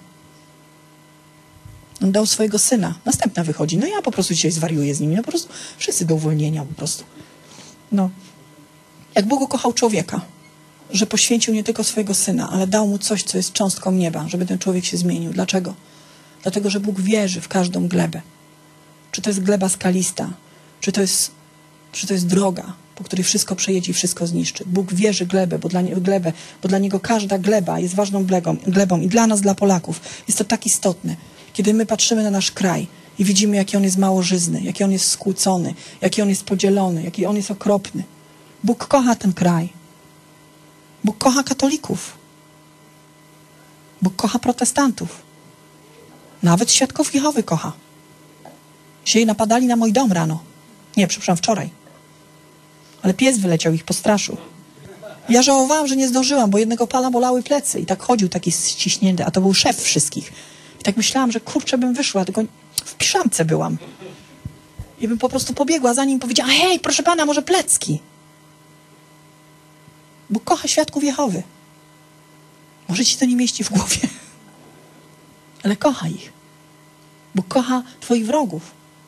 S1: On dał swojego syna. Następna wychodzi. No ja po prostu dzisiaj zwariuję z nimi. No po prostu wszyscy do uwolnienia po prostu. No. Jak Bóg ukochał człowieka, że poświęcił nie tylko swojego syna, ale dał mu coś, co jest cząstką nieba, żeby ten człowiek się zmienił. Dlaczego? Dlatego, że Bóg wierzy w każdą glebę. Czy to jest gleba skalista, czy to jest, czy to jest droga, po której wszystko przejedzie i wszystko zniszczy. Bóg wierzy glebę, bo dla, nie, glebę, bo dla Niego każda gleba jest ważną glebą, glebą i dla nas, dla Polaków jest to tak istotne. Kiedy my patrzymy na nasz kraj i widzimy, jaki on jest małożyzny, jaki on jest skłócony, jaki on jest podzielony, jaki on jest okropny. Bóg kocha ten kraj. Bóg kocha katolików. Bóg kocha protestantów. Nawet świadków Jehowy kocha. Dzisiaj napadali na mój dom rano. Nie, przepraszam, wczoraj. Ale pies wyleciał, ich postraszył. Ja żałowałam, że nie zdążyłam, bo jednego pana bolały plecy i tak chodził taki ściśnięty, a to był szef wszystkich. I tak myślałam, że kurczę bym wyszła, tylko w piżamce byłam. I bym po prostu pobiegła za nim i powiedziała, hej, proszę pana, może plecki. Bo kocha świadków Jehowy. Może ci to nie mieści w głowie. Ale kocha ich. Bo kocha twoich wrogów.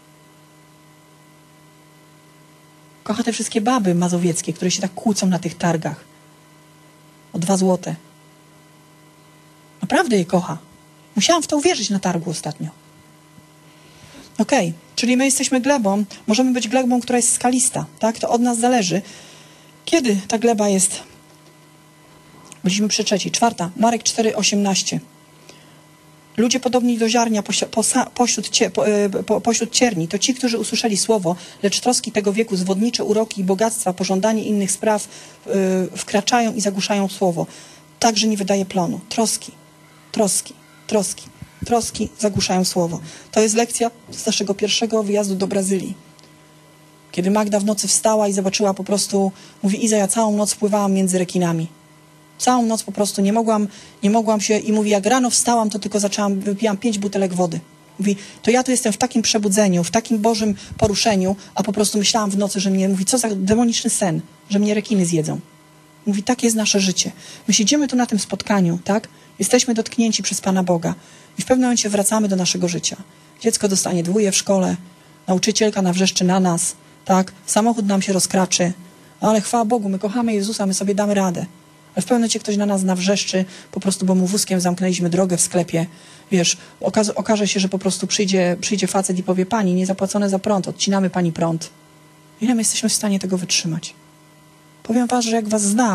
S1: Kocha te wszystkie baby mazowieckie, które się tak kłócą na tych targach. O dwa złote. Naprawdę je kocha. Musiałam w to uwierzyć na targu ostatnio. Okej, okay. Czyli my jesteśmy glebą. Możemy być glebą, która jest skalista. Tak? To od nas zależy. Kiedy ta gleba jest? Byliśmy przy trzeciej. Czwarta. Marek cztery, osiemnaście. Ludzie podobni do ziarnia pośród, cie, po, po, pośród cierni, to ci, którzy usłyszeli słowo, lecz troski tego wieku, zwodnicze uroki i bogactwa, pożądanie innych spraw yy, wkraczają i zagłuszają słowo. Także nie wydaje plonu. Troski, troski, troski, troski zagłuszają słowo. To jest lekcja z naszego pierwszego wyjazdu do Brazylii. Kiedy Magda w nocy wstała i zobaczyła po prostu, mówi, Iza, ja całą noc pływałam między rekinami. Całą noc po prostu nie mogłam, nie mogłam się i mówi, jak rano wstałam, to tylko zaczęłam, wypiłam pięć butelek wody. Mówi, to ja tu jestem w takim przebudzeniu, w takim Bożym poruszeniu, a po prostu myślałam w nocy, że mnie, mówi, co za demoniczny sen, że mnie rekiny zjedzą. Mówi, takie jest nasze życie. My siedzimy tu na tym spotkaniu, tak? Jesteśmy dotknięci przez Pana Boga i w pewnym momencie wracamy do naszego życia. Dziecko dostanie dwóje w szkole, nauczycielka nawrzeszczy na nas, tak? Samochód nam się rozkraczy, ale chwała Bogu, my kochamy Jezusa, my sobie damy radę. Ale w pewnym momencie ktoś na nas nawrzeszczy, po prostu, bo mu wózkiem zamknęliśmy drogę w sklepie. Wiesz, okaz- okaże się, że po prostu przyjdzie, przyjdzie facet i powie, pani, niezapłacone za prąd, odcinamy pani prąd. Ile my jesteśmy w stanie tego wytrzymać? Powiem was, że jak was znam,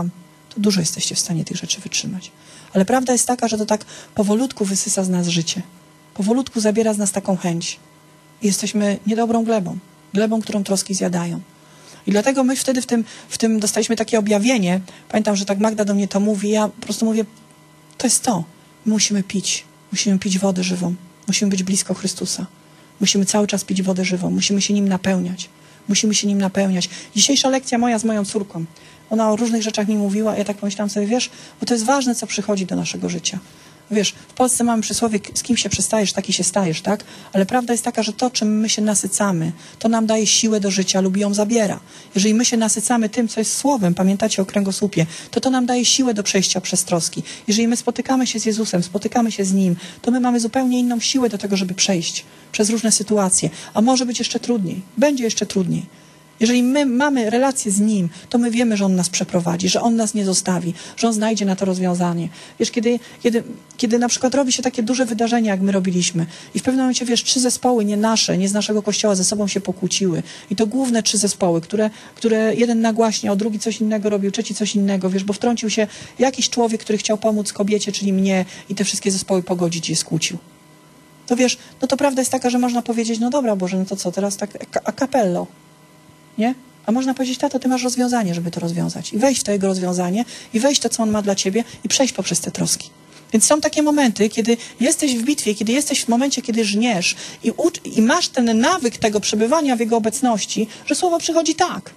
S1: to dużo jesteście w stanie tych rzeczy wytrzymać. Ale prawda jest taka, że to tak powolutku wysysa z nas życie. Powolutku zabiera z nas taką chęć. I jesteśmy niedobrą glebą. Glebą, którą troski zjadają. I dlatego my wtedy w tym, w tym dostaliśmy takie objawienie. Pamiętam, że tak Magda do mnie to mówi. Ja po prostu mówię, to jest to. My musimy pić. Musimy pić wodę żywą. Musimy być blisko Chrystusa. Musimy cały czas pić wodę żywą. Musimy się nim napełniać. Musimy się nim napełniać. Dzisiejsza lekcja moja z moją córką. Ona o różnych rzeczach mi mówiła. Ja tak pomyślałam sobie, wiesz, bo to jest ważne, co przychodzi do naszego życia. Wiesz, w Polsce mamy przysłowie, z kim się przestajesz, taki się stajesz, tak? Ale prawda jest taka, że to, czym my się nasycamy, to nam daje siłę do życia lub ją zabiera. Jeżeli my się nasycamy tym, co jest słowem, pamiętacie o kręgosłupie, to to nam daje siłę do przejścia przez troski. Jeżeli my spotykamy się z Jezusem, spotykamy się z Nim, to my mamy zupełnie inną siłę do tego, żeby przejść przez różne sytuacje. A może być jeszcze trudniej. Będzie jeszcze trudniej. Jeżeli my mamy relację z Nim, to my wiemy, że On nas przeprowadzi, że On nas nie zostawi, że On znajdzie na to rozwiązanie. Wiesz, kiedy, kiedy, kiedy na przykład robi się takie duże wydarzenia, jak my robiliśmy i w pewnym momencie, wiesz, trzy zespoły, nie nasze, nie z naszego kościoła, ze sobą się pokłóciły. I to główne trzy zespoły, które, które jeden nagłaśniał, drugi coś innego robił, trzeci coś innego, wiesz, bo wtrącił się jakiś człowiek, który chciał pomóc kobiecie, czyli mnie i te wszystkie zespoły pogodzić i je skłócił. To wiesz, no to prawda jest taka, że można powiedzieć, no dobra Boże, no to co, teraz tak a capello. Nie? A można powiedzieć, tato, ty masz rozwiązanie, żeby to rozwiązać. I wejść w to jego rozwiązanie, i wejść w to, co on ma dla ciebie, i przejść poprzez te troski. Więc są takie momenty, kiedy jesteś w bitwie, kiedy jesteś w momencie, kiedy żniesz i, ucz, i masz ten nawyk tego przebywania w jego obecności, że słowo przychodzi tak.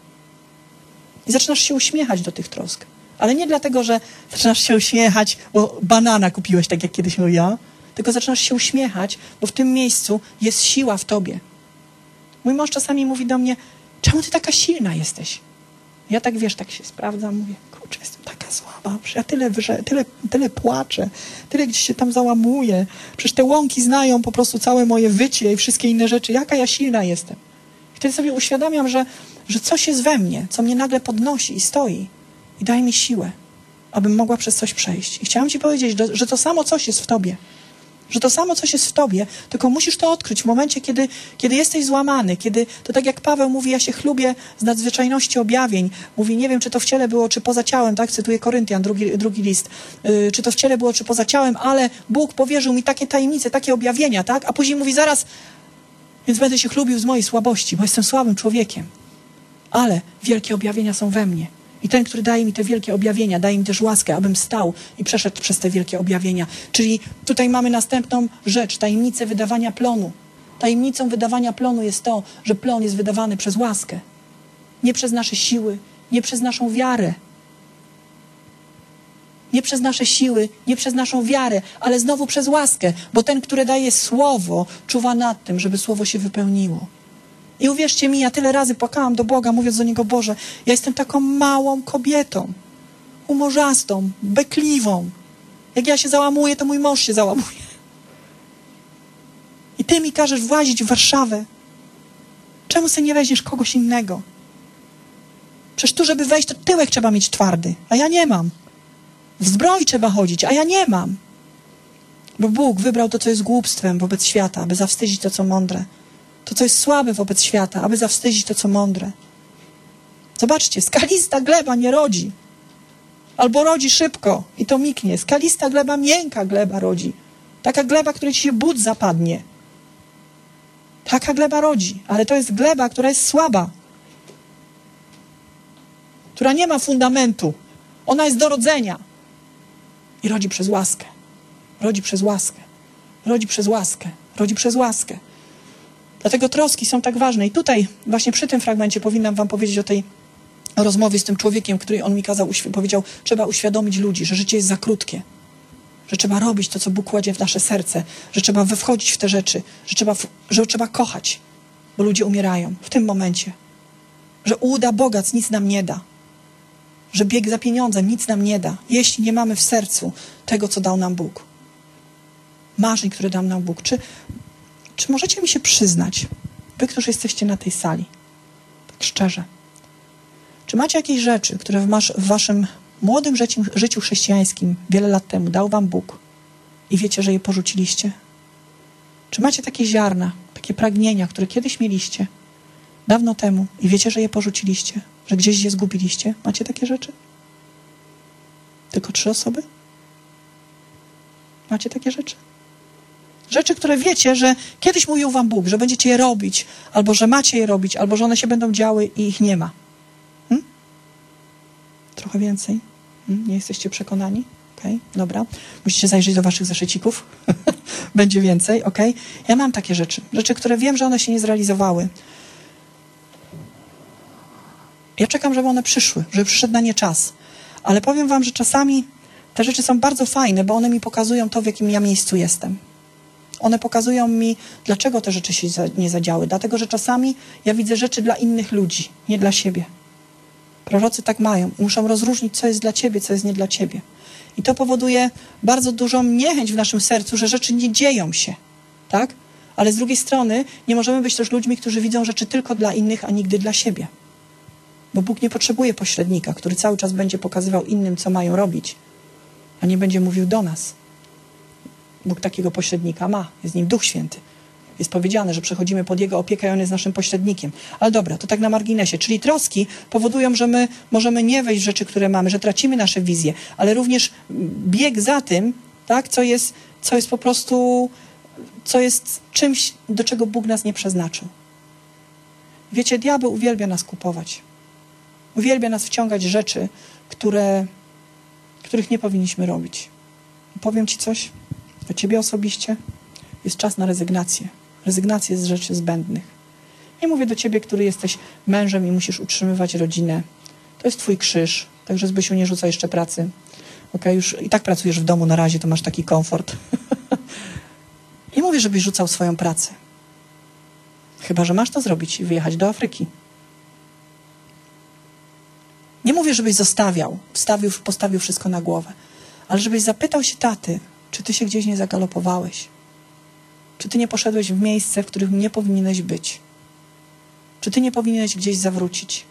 S1: I zaczynasz się uśmiechać do tych trosk. Ale nie dlatego, że zaczynasz się uśmiechać, bo banana kupiłeś, tak jak kiedyś mówię ja, tylko zaczynasz się uśmiechać, bo w tym miejscu jest siła w tobie. Mój mąż czasami mówi do mnie, czemu ty taka silna jesteś? Ja tak, wiesz, tak się sprawdzam, mówię, kurczę, jestem taka słaba, przecież ja tyle, tyle, tyle płaczę, tyle gdzieś się tam załamuję, przecież te łąki znają po prostu całe moje wycie i wszystkie inne rzeczy, jaka ja silna jestem. I wtedy sobie uświadamiam, że, że coś jest we mnie, co mnie nagle podnosi i stoi i daje mi siłę, abym mogła przez coś przejść. I chciałam ci powiedzieć, że to samo coś jest w tobie. Że to samo coś jest w tobie, tylko musisz to odkryć w momencie, kiedy, kiedy jesteś złamany, kiedy, to tak jak Paweł mówi, ja się chlubię z nadzwyczajności objawień. Mówi, nie wiem, czy to w ciele było, czy poza ciałem, tak? Cytuję Koryntian, drugi, drugi list. Yy, czy to w ciele było, czy poza ciałem, ale Bóg powierzył mi takie tajemnice, takie objawienia, tak? A później mówi zaraz, więc będę się chlubił z mojej słabości, bo jestem słabym człowiekiem. Ale wielkie objawienia są we mnie. I ten, który daje mi te wielkie objawienia, daje mi też łaskę, abym stał i przeszedł przez te wielkie objawienia. Czyli tutaj mamy następną rzecz, tajemnicę wydawania plonu. Tajemnicą wydawania plonu jest to, że plon jest wydawany przez łaskę. Nie przez nasze siły, nie przez naszą wiarę. Nie przez nasze siły, nie przez naszą wiarę, ale znowu przez łaskę. Bo ten, który daje słowo, czuwa nad tym, żeby słowo się wypełniło. I uwierzcie mi, ja tyle razy płakałam do Boga, mówiąc do Niego, Boże, ja jestem taką małą kobietą, umorzastą, bekliwą. Jak ja się załamuję, to mój mąż się załamuje. I Ty mi każesz włazić w Warszawę. Czemu sobie nie weźmiesz kogoś innego? Przecież tu, żeby wejść, to tyłek trzeba mieć twardy, a ja nie mam. W zbroi trzeba chodzić, a ja nie mam. Bo Bóg wybrał to, co jest głupstwem wobec świata, aby zawstydzić to, co mądre. To, co jest słabe wobec świata, aby zawstydzić to, co mądre. Zobaczcie, skalista gleba nie rodzi. Albo rodzi szybko i to miknie. Skalista gleba, miękka gleba rodzi. Taka gleba, której ci się but zapadnie. Taka gleba rodzi, ale to jest gleba, która jest słaba. Która nie ma fundamentu. Ona jest do rodzenia. I rodzi przez łaskę. Rodzi przez łaskę. Rodzi przez łaskę. Rodzi przez łaskę. Dlatego troski są tak ważne. I tutaj właśnie przy tym fragmencie powinnam wam powiedzieć o tej rozmowie z tym człowiekiem, który on mi kazał, powiedział, trzeba uświadomić ludzi, że życie jest za krótkie. Że trzeba robić to, co Bóg kładzie w nasze serce. Że trzeba wchodzić w te rzeczy. Że trzeba, że trzeba kochać. Bo ludzie umierają w tym momencie. Że ułuda bogactw nic nam nie da. Że bieg za pieniądzem nic nam nie da. Jeśli nie mamy w sercu tego, co dał nam Bóg. Marzeń, które dał nam Bóg. Czy Czy możecie mi się przyznać, wy, którzy jesteście na tej sali, tak szczerze, czy macie jakieś rzeczy, które w, masz, w waszym młodym życiu, życiu chrześcijańskim wiele lat temu dał wam Bóg i wiecie, że je porzuciliście? Czy macie takie ziarna, takie pragnienia, które kiedyś mieliście, dawno temu i wiecie, że je porzuciliście, że gdzieś je zgubiliście? Macie takie rzeczy? Tylko trzy osoby? Macie takie rzeczy? Rzeczy, które wiecie, że kiedyś mówił wam Bóg, że będziecie je robić, albo że macie je robić, albo że one się będą działy i ich nie ma. Hmm? Trochę więcej? Hmm? Nie jesteście przekonani? Okej, okay, dobra. Musicie zajrzeć do waszych zeszycików. Będzie więcej, okej. Okay? Ja mam takie rzeczy. Rzeczy, które wiem, że one się nie zrealizowały. Ja czekam, żeby one przyszły, żeby przyszedł na nie czas. Ale powiem wam, że czasami te rzeczy są bardzo fajne, bo one mi pokazują to, w jakim ja miejscu jestem. One pokazują mi, dlaczego te rzeczy się nie zadziały. Dlatego, że czasami ja widzę rzeczy dla innych ludzi, nie dla siebie. Prorocy tak mają. Muszą rozróżnić, co jest dla ciebie, co jest nie dla ciebie. I to powoduje bardzo dużą niechęć w naszym sercu, że rzeczy nie dzieją się. Tak? Ale z drugiej strony nie możemy być też ludźmi, którzy widzą rzeczy tylko dla innych, a nigdy dla siebie. Bo Bóg nie potrzebuje pośrednika, który cały czas będzie pokazywał innym, co mają robić, a nie będzie mówił do nas. Bóg takiego pośrednika ma. Jest nim Duch Święty. Jest powiedziane, że przechodzimy pod Jego opiekę i On jest naszym pośrednikiem. Ale dobra, to tak na marginesie. Czyli troski powodują, że my możemy nie wejść w rzeczy, które mamy, że tracimy nasze wizje, ale również bieg za tym, tak, co jest, co jest po prostu, co jest czymś, do czego Bóg nas nie przeznaczył. Wiecie, diabeł uwielbia nas kupować. Uwielbia nas wciągać rzeczy, które, których nie powinniśmy robić. I powiem ci coś, dla ciebie osobiście jest czas na rezygnację. Rezygnację z rzeczy zbędnych. Nie mówię do ciebie, który jesteś mężem i musisz utrzymywać rodzinę. To jest twój krzyż, także Zbysiu, nie rzucaj jeszcze pracy. Okay, już i tak pracujesz w domu na razie, to masz taki komfort. Nie mówię, żebyś rzucał swoją pracę. Chyba że masz to zrobić i wyjechać do Afryki. Nie mówię, żebyś zostawiał, wstawił, postawił wszystko na głowę, ale żebyś zapytał się taty, czy ty się gdzieś nie zagalopowałeś? Czy ty nie poszedłeś w miejsce, w którym nie powinieneś być? Czy ty nie powinieneś gdzieś zawrócić?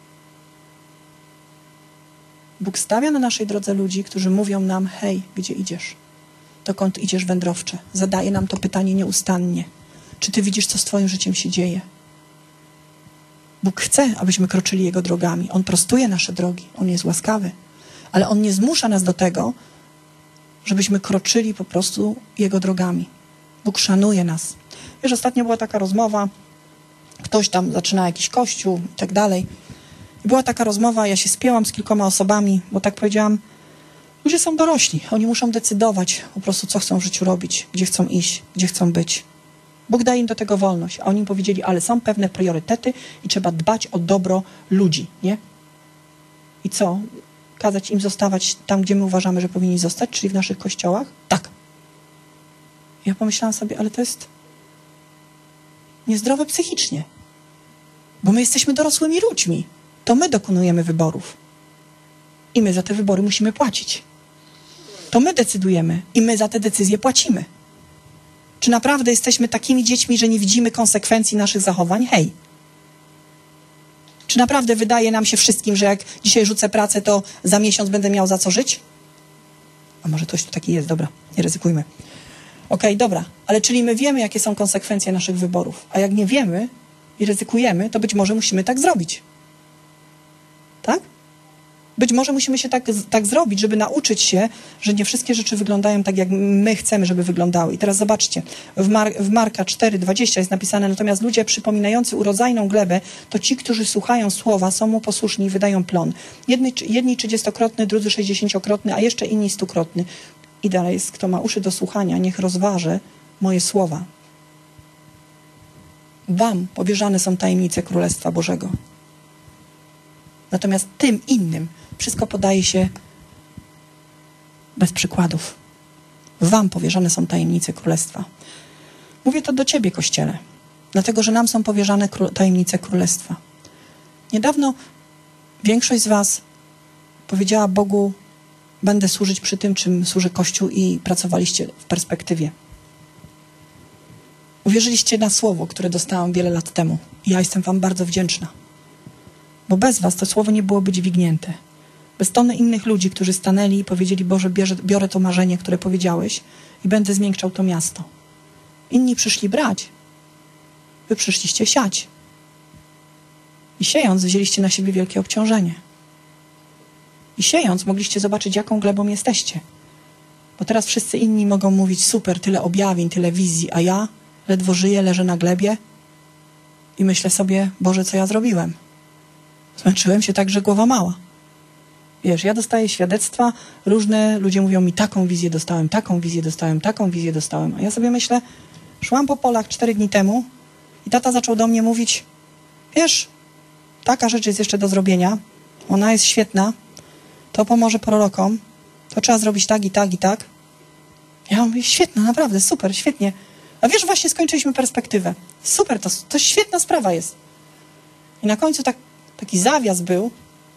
S1: Bóg stawia na naszej drodze ludzi, którzy mówią nam, hej, gdzie idziesz? Dokąd idziesz, wędrowcze? Zadaje nam to pytanie nieustannie. Czy ty widzisz, co z twoim życiem się dzieje? Bóg chce, abyśmy kroczyli Jego drogami. On prostuje nasze drogi. On jest łaskawy. Ale On nie zmusza nas do tego, żebyśmy kroczyli po prostu Jego drogami. Bóg szanuje nas. Wiesz, ostatnio była taka rozmowa, ktoś tam zaczyna jakiś kościół i tak dalej. I była taka rozmowa, ja się spięłam z kilkoma osobami, bo tak powiedziałam, ludzie są dorośli. Oni muszą decydować po prostu, co chcą w życiu robić, gdzie chcą iść, gdzie chcą być. Bóg daje im do tego wolność. A oni im powiedzieli, ale są pewne priorytety i trzeba dbać o dobro ludzi, nie? I co? Kazać im zostawać tam, gdzie my uważamy, że powinni zostać, czyli w naszych kościołach? Tak. Ja pomyślałam sobie, ale to jest niezdrowe psychicznie. Bo my jesteśmy dorosłymi ludźmi. To my dokonujemy wyborów. I my za te wybory musimy płacić. To my decydujemy i my za te decyzje płacimy. Czy naprawdę jesteśmy takimi dziećmi, że nie widzimy konsekwencji naszych zachowań? Hej! Czy naprawdę wydaje nam się wszystkim, że jak dzisiaj rzucę pracę, to za miesiąc będę miał za co żyć? A może ktoś tu taki jest, dobra, nie ryzykujmy. Okej, okay, dobra, ale czyli my wiemy, jakie są konsekwencje naszych wyborów. A jak nie wiemy i ryzykujemy, to być może musimy tak zrobić. Tak? Być może musimy się tak, tak zrobić, żeby nauczyć się, że nie wszystkie rzeczy wyglądają tak, jak my chcemy, żeby wyglądały. I teraz zobaczcie, w, Mar w Marka cztery dwadzieścia jest napisane, natomiast ludzie przypominający urodzajną glebę, to ci, którzy słuchają słowa, są mu posłuszni i wydają plon. Jedni, jedni trzydziestokrotny, drudzy sześćdziesięciokrotny, a jeszcze inni stukrotny. I dalej jest, kto ma uszy do słuchania, niech rozważy moje słowa. Wam powierzane są tajemnice Królestwa Bożego. Natomiast tym innym wszystko podaje się bez przykładów. Wam powierzane są tajemnice Królestwa. Mówię to do ciebie, Kościele, dlatego, że nam są powierzane kró- tajemnice Królestwa. Niedawno większość z was powiedziała Bogu, będę służyć przy tym, czym służy Kościół i pracowaliście w perspektywie. Uwierzyliście na słowo, które dostałam wiele lat temu. I ja jestem wam bardzo wdzięczna. Bo bez was to słowo nie byłoby dźwignięte. Bez tony innych ludzi, którzy stanęli i powiedzieli, Boże, bierze, biorę to marzenie, które powiedziałeś i będę zmiękczał to miasto. Inni przyszli brać. Wy przyszliście siać. I siejąc, wzięliście na siebie wielkie obciążenie. I siejąc mogliście zobaczyć, jaką glebą jesteście. Bo teraz wszyscy inni mogą mówić, super, tyle objawień, tyle wizji, a ja ledwo żyję, leżę na glebie i myślę sobie, Boże, co ja zrobiłem? Zmęczyłem się tak, że głowa mała. Wiesz, ja dostaję świadectwa, różne ludzie mówią mi, taką wizję dostałem, taką wizję dostałem, taką wizję dostałem. A ja sobie myślę, szłam po polach cztery dni temu i tata zaczął do mnie mówić, wiesz, taka rzecz jest jeszcze do zrobienia, ona jest świetna, to pomoże prorokom, to trzeba zrobić tak i tak i tak. Ja mówię, świetna, naprawdę, super, świetnie. A wiesz, właśnie skończyliśmy perspektywę. Super, to, to świetna sprawa jest. I na końcu tak, taki zawias był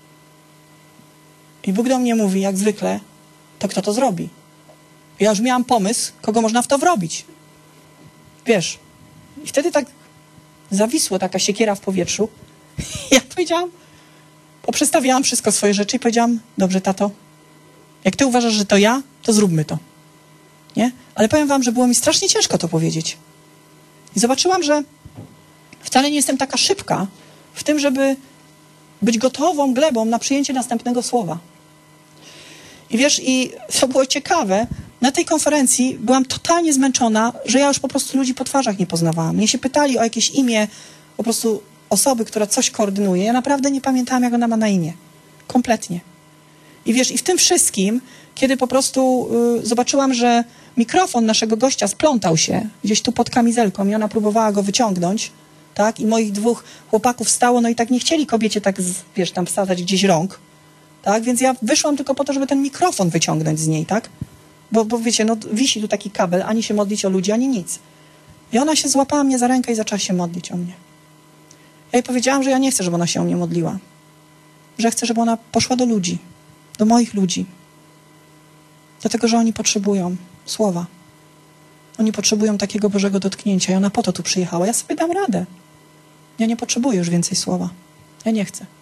S1: i Bóg do mnie mówi, jak zwykle, to kto to zrobi? Ja już miałam pomysł, kogo można w to wrobić. Wiesz, i wtedy tak zawisło taka siekiera w powietrzu. Ja powiedziałam, poprzestawiałam wszystko swoje rzeczy i powiedziałam, dobrze, tato, jak ty uważasz, że to ja, to zróbmy to. Nie? Ale powiem wam, że było mi strasznie ciężko to powiedzieć. I zobaczyłam, że wcale nie jestem taka szybka w tym, żeby być gotową glebą na przyjęcie następnego słowa. I wiesz, i co było ciekawe, na tej konferencji byłam totalnie zmęczona, że ja już po prostu ludzi po twarzach nie poznawałam. Mnie się pytali o jakieś imię po prostu osoby, która coś koordynuje. Ja naprawdę nie pamiętałam, jak ona ma na imię. Kompletnie. I wiesz, i w tym wszystkim, kiedy po prostu y, zobaczyłam, że mikrofon naszego gościa splątał się gdzieś tu pod kamizelką i ona próbowała go wyciągnąć, tak? I moich dwóch chłopaków stało, no i tak nie chcieli kobiecie tak, z, wiesz, tam wsadzać gdzieś rąk, tak? Więc ja wyszłam tylko po to, żeby ten mikrofon wyciągnąć z niej, tak? Bo, bo wiecie, no wisi tu taki kabel, ani się modlić o ludzi, ani nic. I ona się złapała mnie za rękę i zaczęła się modlić o mnie. Ja jej powiedziałam, że ja nie chcę, żeby ona się o mnie modliła. Że chcę, żeby ona poszła do ludzi, do moich ludzi. Dlatego, że oni potrzebują słowa. Oni potrzebują takiego Bożego dotknięcia i ona po to tu przyjechała. Ja sobie dam radę. Ja nie potrzebuję już więcej słowa. Ja nie chcę.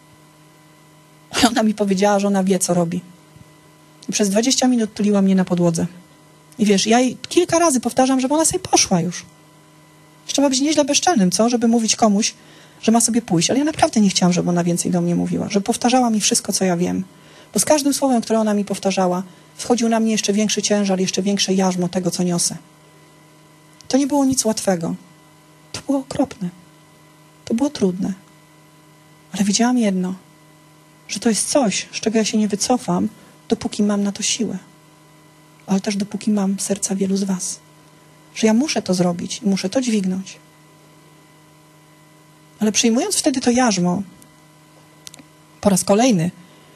S1: I ona mi powiedziała, że ona wie, co robi. I przez dwadzieścia minut tuliła mnie na podłodze. I wiesz, ja jej kilka razy powtarzam, żeby ona sobie poszła już. Trzeba być nieźle bezczelnym, co? Żeby mówić komuś, że ma sobie pójść. Ale ja naprawdę nie chciałam, żeby ona więcej do mnie mówiła. Żeby powtarzała mi wszystko, co ja wiem. Bo z każdym słowem, które ona mi powtarzała, wchodził na mnie jeszcze większy ciężar, jeszcze większe jarzmo tego, co niosę. To nie było nic łatwego. To było okropne. To było trudne. Ale wiedziałam jedno, że to jest coś, z czego ja się nie wycofam, dopóki mam na to siłę. Ale też dopóki mam serca wielu z was. Że ja muszę to zrobić i muszę to dźwignąć. Ale przyjmując wtedy to jarzmo, po raz kolejny,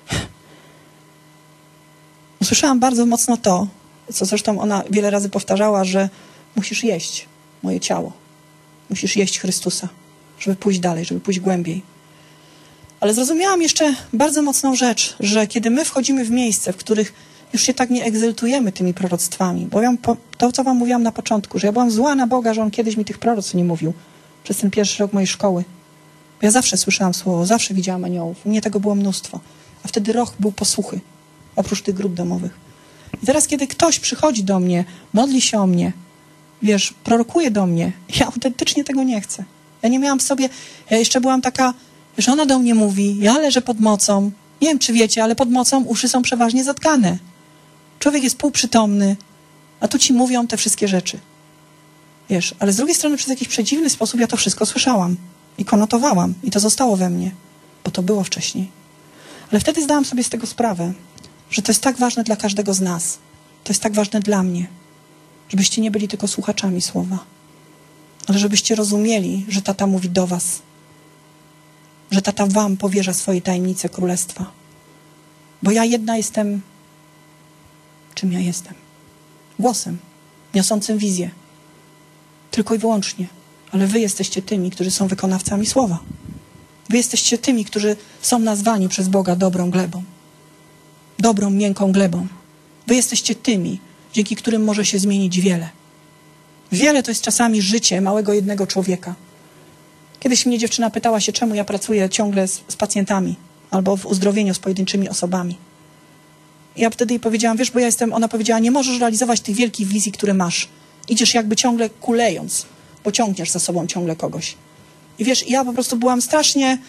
S1: usłyszałam bardzo mocno to, co zresztą ona wiele razy powtarzała, że musisz jeść moje ciało. Musisz jeść Chrystusa, żeby pójść dalej, żeby pójść głębiej. Ale zrozumiałam jeszcze bardzo mocną rzecz, że kiedy my wchodzimy w miejsce, w których już się tak nie egzaltujemy tymi proroctwami, bo ja, to, co wam mówiłam na początku, że ja byłam zła na Boga, że On kiedyś mi tych proroctw nie mówił przez ten pierwszy rok mojej szkoły. Bo ja zawsze słyszałam słowo, zawsze widziałam aniołów. U mnie tego było mnóstwo. A wtedy rok był posłuchy, oprócz tych grup domowych. I teraz, kiedy ktoś przychodzi do mnie, modli się o mnie, wiesz, prorokuje do mnie, ja autentycznie tego nie chcę. Ja nie miałam w sobie, ja jeszcze byłam taka, że ona do mnie mówi, ja leżę pod mocą. Nie wiem, czy wiecie, ale pod mocą uszy są przeważnie zatkane. Człowiek jest półprzytomny, a tu ci mówią te wszystkie rzeczy. Wiesz, ale z drugiej strony przez jakiś przedziwny sposób ja to wszystko słyszałam i konotowałam i to zostało we mnie, bo to było wcześniej. Ale wtedy zdałam sobie z tego sprawę, że to jest tak ważne dla każdego z nas. To jest tak ważne dla mnie, żebyście nie byli tylko słuchaczami słowa, ale żebyście rozumieli, że tata mówi do was, że tata wam powierza swoje tajemnice królestwa. Bo ja jedna jestem, czym ja jestem? Głosem, niosącym wizję. Tylko i wyłącznie. Ale wy jesteście tymi, którzy są wykonawcami słowa. Wy jesteście tymi, którzy są nazwani przez Boga dobrą glebą. Dobrą, miękką glebą. Wy jesteście tymi, dzięki którym może się zmienić wiele. Wiele to jest czasami życie małego jednego człowieka. Kiedyś mnie dziewczyna pytała się, czemu ja pracuję ciągle z, z pacjentami albo w uzdrowieniu z pojedynczymi osobami. I ja wtedy jej powiedziałam, wiesz, bo ja jestem, ona powiedziała, nie możesz realizować tych wielkich wizji, które masz. Idziesz jakby ciągle kulejąc, bo ciągniesz za sobą ciągle kogoś. I wiesz, ja po prostu byłam strasznie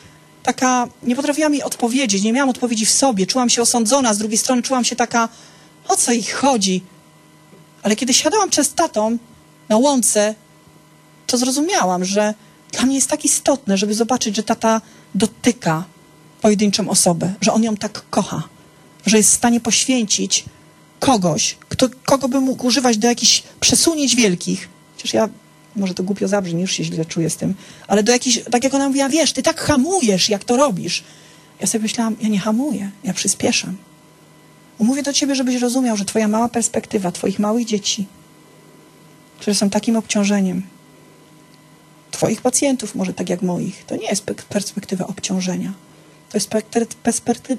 S1: taka, nie potrafiłam jej odpowiedzieć, nie miałam odpowiedzi w sobie, czułam się osądzona, z drugiej strony czułam się taka, o co ich chodzi? Ale kiedy siadałam przez tatą na łące, to zrozumiałam, że dla mnie jest tak istotne, żeby zobaczyć, że tata dotyka pojedynczą osobę, że on ją tak kocha, że jest w stanie poświęcić kogoś, kto, kogo by mógł używać do jakichś przesunięć wielkich. Przecież ja, może to głupio zabrzmi, już się źle czuję z tym, ale do jakichś, tak jak ona mówiła, wiesz, ty tak hamujesz, jak to robisz. Ja sobie myślałam, ja nie hamuję, ja przyspieszam. Mówię do ciebie, żebyś rozumiał, że twoja mała perspektywa, twoich małych dzieci, które są takim obciążeniem, twoich pacjentów, może tak jak moich, to nie jest perspektywa obciążenia. To jest perspektywa,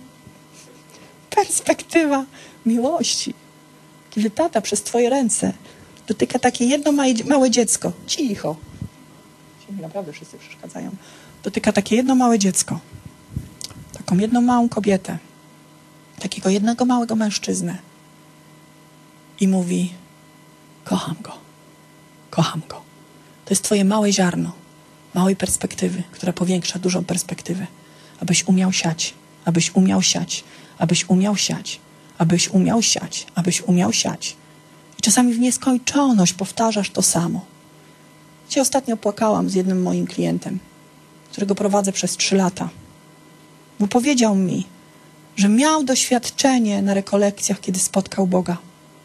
S1: perspektywa miłości. Kiedy tata przez twoje ręce dotyka takie jedno małe dziecko, cicho, mi naprawdę wszyscy przeszkadzają, dotyka takie jedno małe dziecko, taką jedną małą kobietę, takiego jednego małego mężczyznę i mówi, kocham go, kocham go. To jest twoje małe ziarno, małej perspektywy, która powiększa dużą perspektywę. Abyś umiał siać, abyś umiał siać, abyś umiał siać, abyś umiał siać, abyś umiał siać. I czasami w nieskończoność powtarzasz to samo. Dzisiaj ostatnio płakałam z jednym moim klientem, którego prowadzę przez trzy lata. Bo powiedział mi, że miał doświadczenie na rekolekcjach, kiedy spotkał Boga.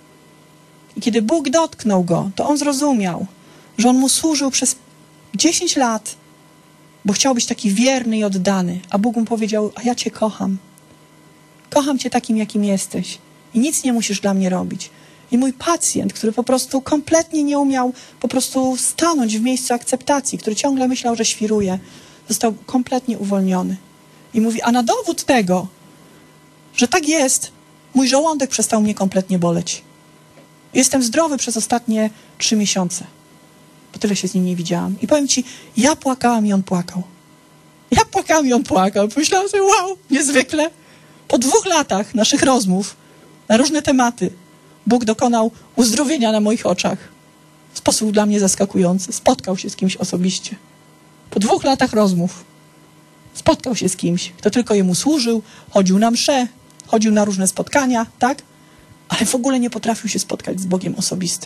S1: I kiedy Bóg dotknął go, to on zrozumiał, że on mu służył przez dziesięć lat, bo chciał być taki wierny i oddany. A Bóg mu powiedział, a ja cię kocham. Kocham cię takim, jakim jesteś. I nic nie musisz dla mnie robić. I mój pacjent, który po prostu kompletnie nie umiał po prostu stanąć w miejscu akceptacji, który ciągle myślał, że świruje, został kompletnie uwolniony. I mówi, a na dowód tego, że tak jest, mój żołądek przestał mnie kompletnie boleć. Jestem zdrowy przez ostatnie trzy miesiące. Bo tyle się z nim nie widziałam. I powiem ci, ja płakałam i on płakał. Ja płakałam i on płakał. Pomyślałam sobie, wow, niezwykle. Po dwóch latach naszych rozmów na różne tematy Bóg dokonał uzdrowienia na moich oczach. W sposób dla mnie zaskakujący. Spotkał się z kimś osobiście. Po dwóch latach rozmów spotkał się z kimś, kto tylko jemu służył, chodził na msze, chodził na różne spotkania, tak? Ale w ogóle nie potrafił się spotkać z Bogiem osobistym.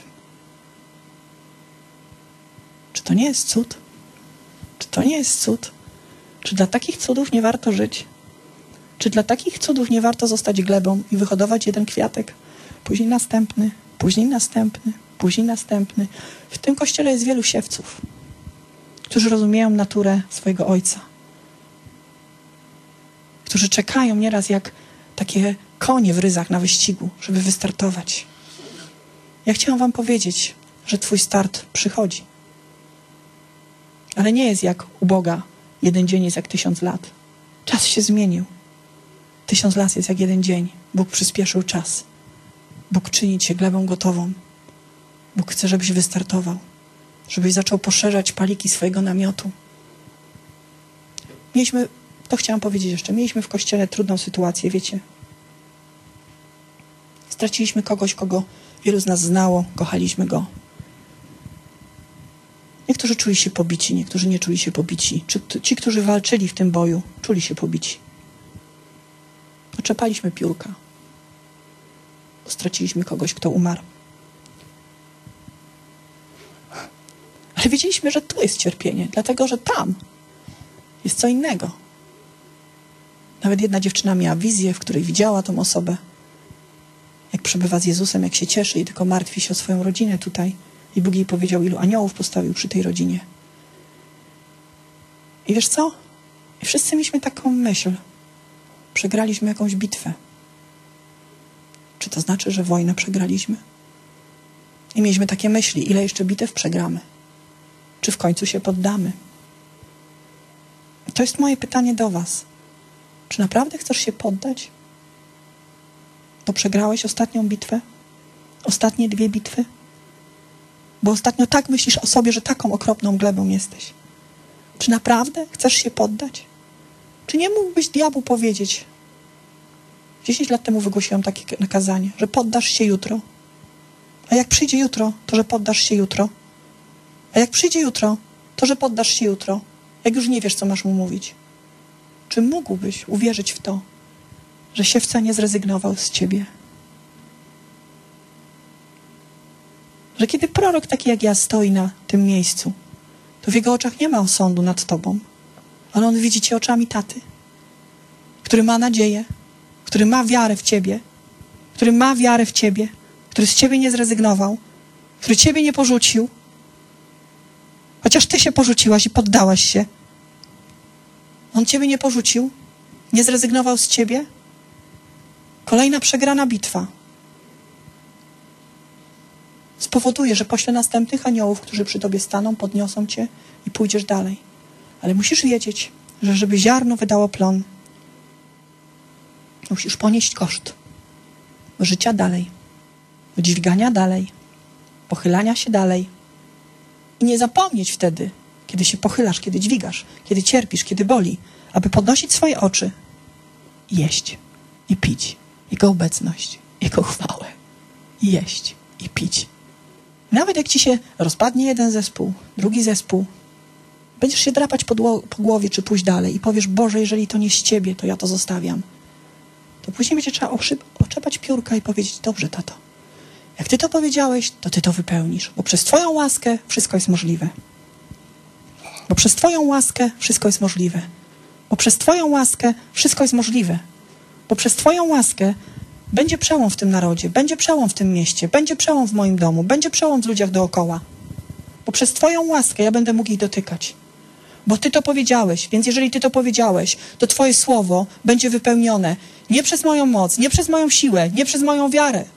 S1: Czy to nie jest cud? Czy to nie jest cud? Czy dla takich cudów nie warto żyć? Czy dla takich cudów nie warto zostać glebą i wyhodować jeden kwiatek, później następny, później następny, później następny? W tym kościele jest wielu siewców, którzy rozumieją naturę swojego Ojca. Którzy czekają nieraz jak takie konie w ryzach na wyścigu, żeby wystartować. Ja chciałam wam powiedzieć, że twój start przychodzi. Ale nie jest jak u Boga. Jeden dzień jest jak tysiąc lat. Czas się zmienił. Tysiąc lat jest jak jeden dzień. Bóg przyspieszył czas. Bóg czyni cię glebą gotową. Bóg chce, żebyś wystartował. Żebyś zaczął poszerzać paliki swojego namiotu. Mieliśmy, to chciałam powiedzieć jeszcze, mieliśmy w kościele trudną sytuację, wiecie. Straciliśmy kogoś, kogo wielu z nas znało, kochaliśmy go. Niektórzy czuli się pobici, niektórzy nie czuli się pobici. Czy ci, którzy walczyli w tym boju, czuli się pobici. Oczepaliśmy piórka. Bo straciliśmy kogoś, kto umarł. Ale wiedzieliśmy, że tu jest cierpienie, dlatego że tam jest co innego. Nawet jedna dziewczyna miała wizję, w której widziała tą osobę, jak przebywa z Jezusem, jak się cieszy i tylko martwi się o swoją rodzinę tutaj. I Bóg jej powiedział, ilu aniołów postawił przy tej rodzinie. I wiesz co? I wszyscy mieliśmy taką myśl. Przegraliśmy jakąś bitwę. Czy to znaczy, że wojnę przegraliśmy? I mieliśmy takie myśli, ile jeszcze bitew przegramy? Czy w końcu się poddamy? To jest moje pytanie do was. Czy naprawdę chcesz się poddać? Bo przegrałeś ostatnią bitwę? Ostatnie dwie bitwy? Bo ostatnio tak myślisz o sobie, że taką okropną glebą jesteś. Czy naprawdę chcesz się poddać? Czy nie mógłbyś diabłu powiedzieć? Dziesięć lat temu wygłosiłam takie nakazanie, że poddasz się jutro. A jak przyjdzie jutro, to że poddasz się jutro. A jak przyjdzie jutro, to że poddasz się jutro. Jak już nie wiesz, co masz mu mówić. Czy mógłbyś uwierzyć w to, że siewca nie zrezygnował z ciebie? Że kiedy prorok taki jak ja stoi na tym miejscu, to w jego oczach nie ma osądu nad tobą, ale on widzi cię oczami taty, który ma nadzieję, który ma wiarę w ciebie, który ma wiarę w ciebie, który z ciebie nie zrezygnował, który ciebie nie porzucił, chociaż ty się porzuciłaś i poddałaś się. On ciebie nie porzucił, nie zrezygnował z ciebie. Kolejna przegrana bitwa spowoduje, że pośle następnych aniołów, którzy przy tobie staną, podniosą cię i pójdziesz dalej. Ale musisz wiedzieć, że żeby ziarno wydało plon, musisz ponieść koszt życia dalej, dźwigania dalej, pochylania się dalej. I nie zapomnieć wtedy, kiedy się pochylasz, kiedy dźwigasz, kiedy cierpisz, kiedy boli, aby podnosić swoje oczy i jeść i pić Jego obecność, Jego chwałę. I jeść i pić. Nawet jak ci się rozpadnie jeden zespół, drugi zespół, będziesz się drapać po, po głowie, czy pójść dalej i powiesz, Boże, jeżeli to nie z Ciebie, to ja to zostawiam. To później będzie trzeba oczepać piórka i powiedzieć, dobrze, tato, jak Ty to powiedziałeś, to Ty to wypełnisz, bo przez Twoją łaskę wszystko jest możliwe. Bo przez Twoją łaskę wszystko jest możliwe. Bo przez Twoją łaskę wszystko jest możliwe. Bo przez Twoją łaskę będzie przełom w tym narodzie, będzie przełom w tym mieście, będzie przełom w moim domu, będzie przełom w ludziach dookoła. Bo przez Twoją łaskę ja będę mógł ich dotykać. Bo Ty to powiedziałeś, więc jeżeli Ty to powiedziałeś, to Twoje słowo będzie wypełnione nie przez moją moc, nie przez moją siłę, nie przez moją wiarę,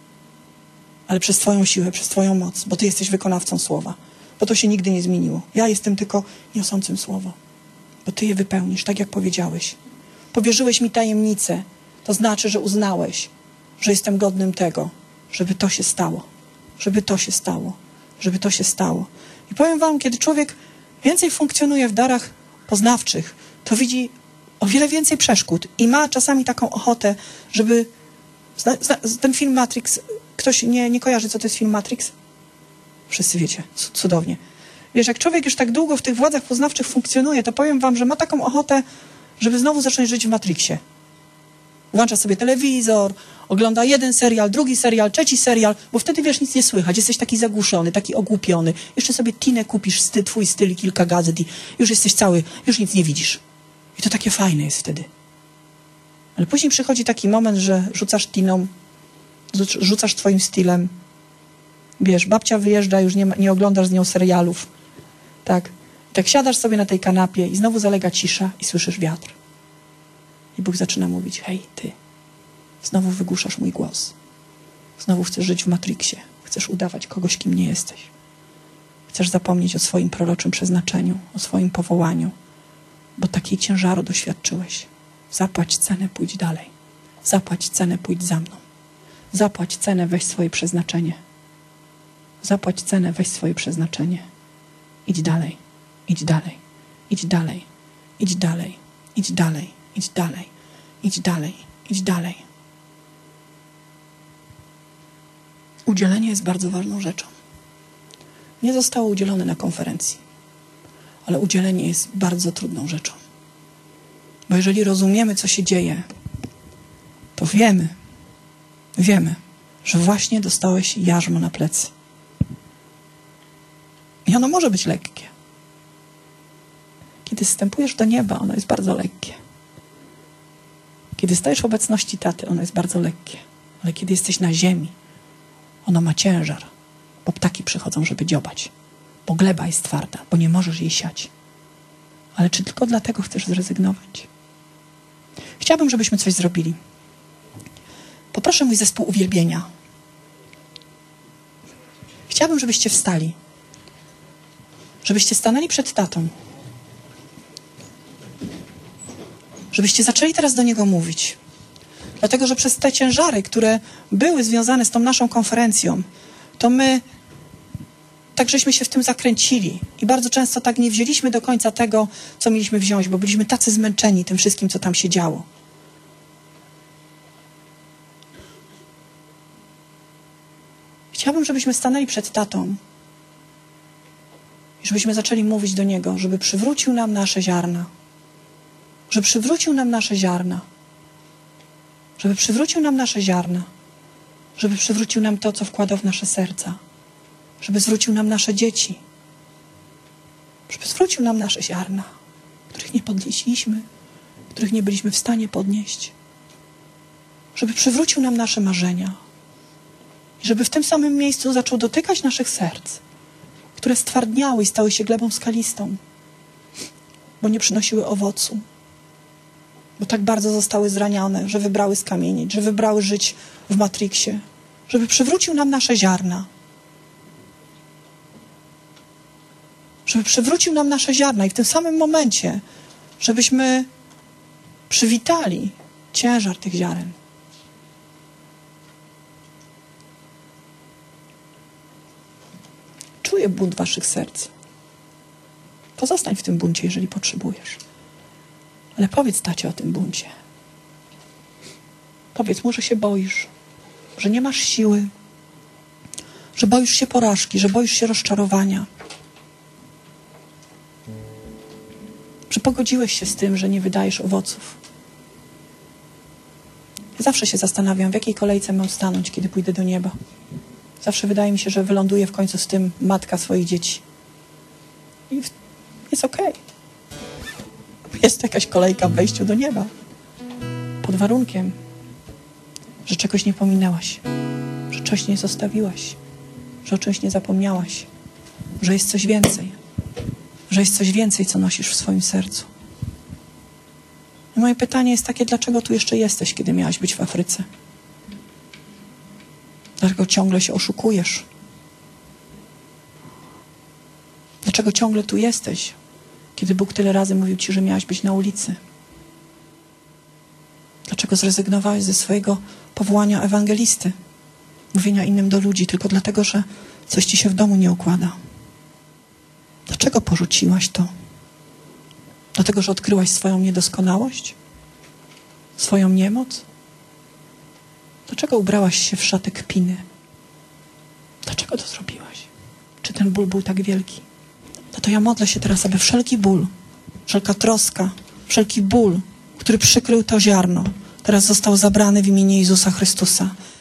S1: ale przez Twoją siłę, przez Twoją moc, bo Ty jesteś wykonawcą słowa. Bo to się nigdy nie zmieniło. Ja jestem tylko niosącym słowo. Bo Ty je wypełnisz, tak jak powiedziałeś. Powierzyłeś mi tajemnicę. To znaczy, że uznałeś, że jestem godnym tego, żeby to się stało. Żeby to się stało. Żeby to się stało. I powiem wam, kiedy człowiek więcej funkcjonuje w darach poznawczych, to widzi o wiele więcej przeszkód i ma czasami taką ochotę, żeby... Zna, zna, ten film Matrix... Ktoś nie, nie kojarzy, co to jest film Matrix? Wszyscy wiecie. Cudownie. Wiesz, jak człowiek już tak długo w tych władzach poznawczych funkcjonuje, to powiem wam, że ma taką ochotę, żeby znowu zacząć żyć w Matrixie. Włącza sobie telewizor, ogląda jeden serial, drugi serial, trzeci serial, bo wtedy, wiesz, nic nie słychać. Jesteś taki zagłuszony, taki ogłupiony. Jeszcze sobie tinę kupisz, sty, twój styl i kilka gazet i już jesteś cały, już nic nie widzisz. I to takie fajne jest wtedy. Ale później przychodzi taki moment, że rzucasz tiną, rzucasz twoim stylem. Wiesz, babcia wyjeżdża, już nie, ma, nie oglądasz z nią serialów. Tak. I tak siadasz sobie na tej kanapie i znowu zalega cisza i słyszysz wiatr. I Bóg zaczyna mówić, hej, ty, znowu wygłuszasz mój głos. Znowu chcesz żyć w Matrixie. Chcesz udawać kogoś, kim nie jesteś. Chcesz zapomnieć o swoim proroczym przeznaczeniu, o swoim powołaniu, bo takiej ciężaru doświadczyłeś. Zapłać cenę, pójdź dalej. Zapłać cenę, pójdź za mną. Zapłać cenę, weź swoje przeznaczenie. Zapłać cenę, weź swoje przeznaczenie. Idź dalej, idź dalej, idź dalej, idź dalej, idź dalej, idź dalej, idź dalej, idź dalej. Udzielenie jest bardzo ważną rzeczą. Nie zostało udzielone na konferencji, ale udzielenie jest bardzo trudną rzeczą. Bo jeżeli rozumiemy, co się dzieje, to wiemy, wiemy, że właśnie dostałeś jarzmo na plecy. I ono może być lekkie. Kiedy zstępujesz do nieba, ono jest bardzo lekkie. Kiedy stajesz w obecności taty, ono jest bardzo lekkie. Ale kiedy jesteś na ziemi, ono ma ciężar. Bo ptaki przychodzą, żeby dziobać. Bo gleba jest twarda, bo nie możesz jej siać. Ale czy tylko dlatego chcesz zrezygnować? Chciałabym, żebyśmy coś zrobili. Poproszę mój zespół uwielbienia. Chciałabym, żebyście wstali. Żebyście stanęli przed tatą. Żebyście zaczęli teraz do niego mówić. Dlatego, że przez te ciężary, które były związane z tą naszą konferencją, to my tak żeśmy się w tym zakręcili. I bardzo często tak nie wzięliśmy do końca tego, co mieliśmy wziąć, bo byliśmy tacy zmęczeni tym wszystkim, co tam się działo. Chciałabym, żebyśmy stanęli przed tatą i żebyśmy zaczęli mówić do niego, żeby przywrócił nam nasze ziarna, żeby przywrócił nam nasze ziarna. Żeby przywrócił nam nasze ziarna. Żeby przywrócił nam to, co wkładał w nasze serca. Żeby zwrócił nam nasze dzieci. Żeby zwrócił nam nasze ziarna, których nie podnieśliśmy, których nie byliśmy w stanie podnieść. Żeby przywrócił nam nasze marzenia. I żeby w tym samym miejscu zaczął dotykać naszych serc, które stwardniały i stały się glebą skalistą, bo nie przynosiły owocu. Bo tak bardzo zostały zranione, że wybrały skamienieć, że wybrały żyć w Matrixie. Żeby przywrócił nam nasze ziarna. Żeby przywrócił nam nasze ziarna i w tym samym momencie, żebyśmy przywitali ciężar tych ziaren. Czuję bunt waszych serc. Pozostań w tym buncie, jeżeli potrzebujesz. Ale powiedz tacie o tym buncie. Powiedz mu, że się boisz, że nie masz siły, że boisz się porażki, że boisz się rozczarowania. Że pogodziłeś się z tym, że nie wydajesz owoców. Ja zawsze się zastanawiam, w jakiej kolejce mam stanąć, kiedy pójdę do nieba. Zawsze wydaje mi się, że wyląduję w końcu z tym matka swoich dzieci. I jest okej. Jest jakaś kolejka w wejściu do nieba. Pod warunkiem, że czegoś nie pominęłaś, że czegoś nie zostawiłaś, że o czymś nie zapomniałaś, że jest coś więcej, że jest coś więcej, co nosisz w swoim sercu. I moje pytanie jest takie, dlaczego tu jeszcze jesteś, kiedy miałaś być w Afryce? Dlaczego ciągle się oszukujesz? Dlaczego ciągle tu jesteś, kiedy Bóg tyle razy mówił ci, że miałaś być na ulicy? Dlaczego zrezygnowałeś ze swojego powołania ewangelisty? Mówienia innym do ludzi, tylko dlatego, że coś ci się w domu nie układa. Dlaczego porzuciłaś to? Dlatego, że odkryłaś swoją niedoskonałość? Swoją niemoc? Dlaczego ubrałaś się w szaty kpiny? Dlaczego to zrobiłaś? Czy ten ból był tak wielki? No to ja modlę się teraz, aby wszelki ból, wszelka troska, wszelki ból, który przykrył to ziarno, teraz został zabrany w imieniu Jezusa Chrystusa.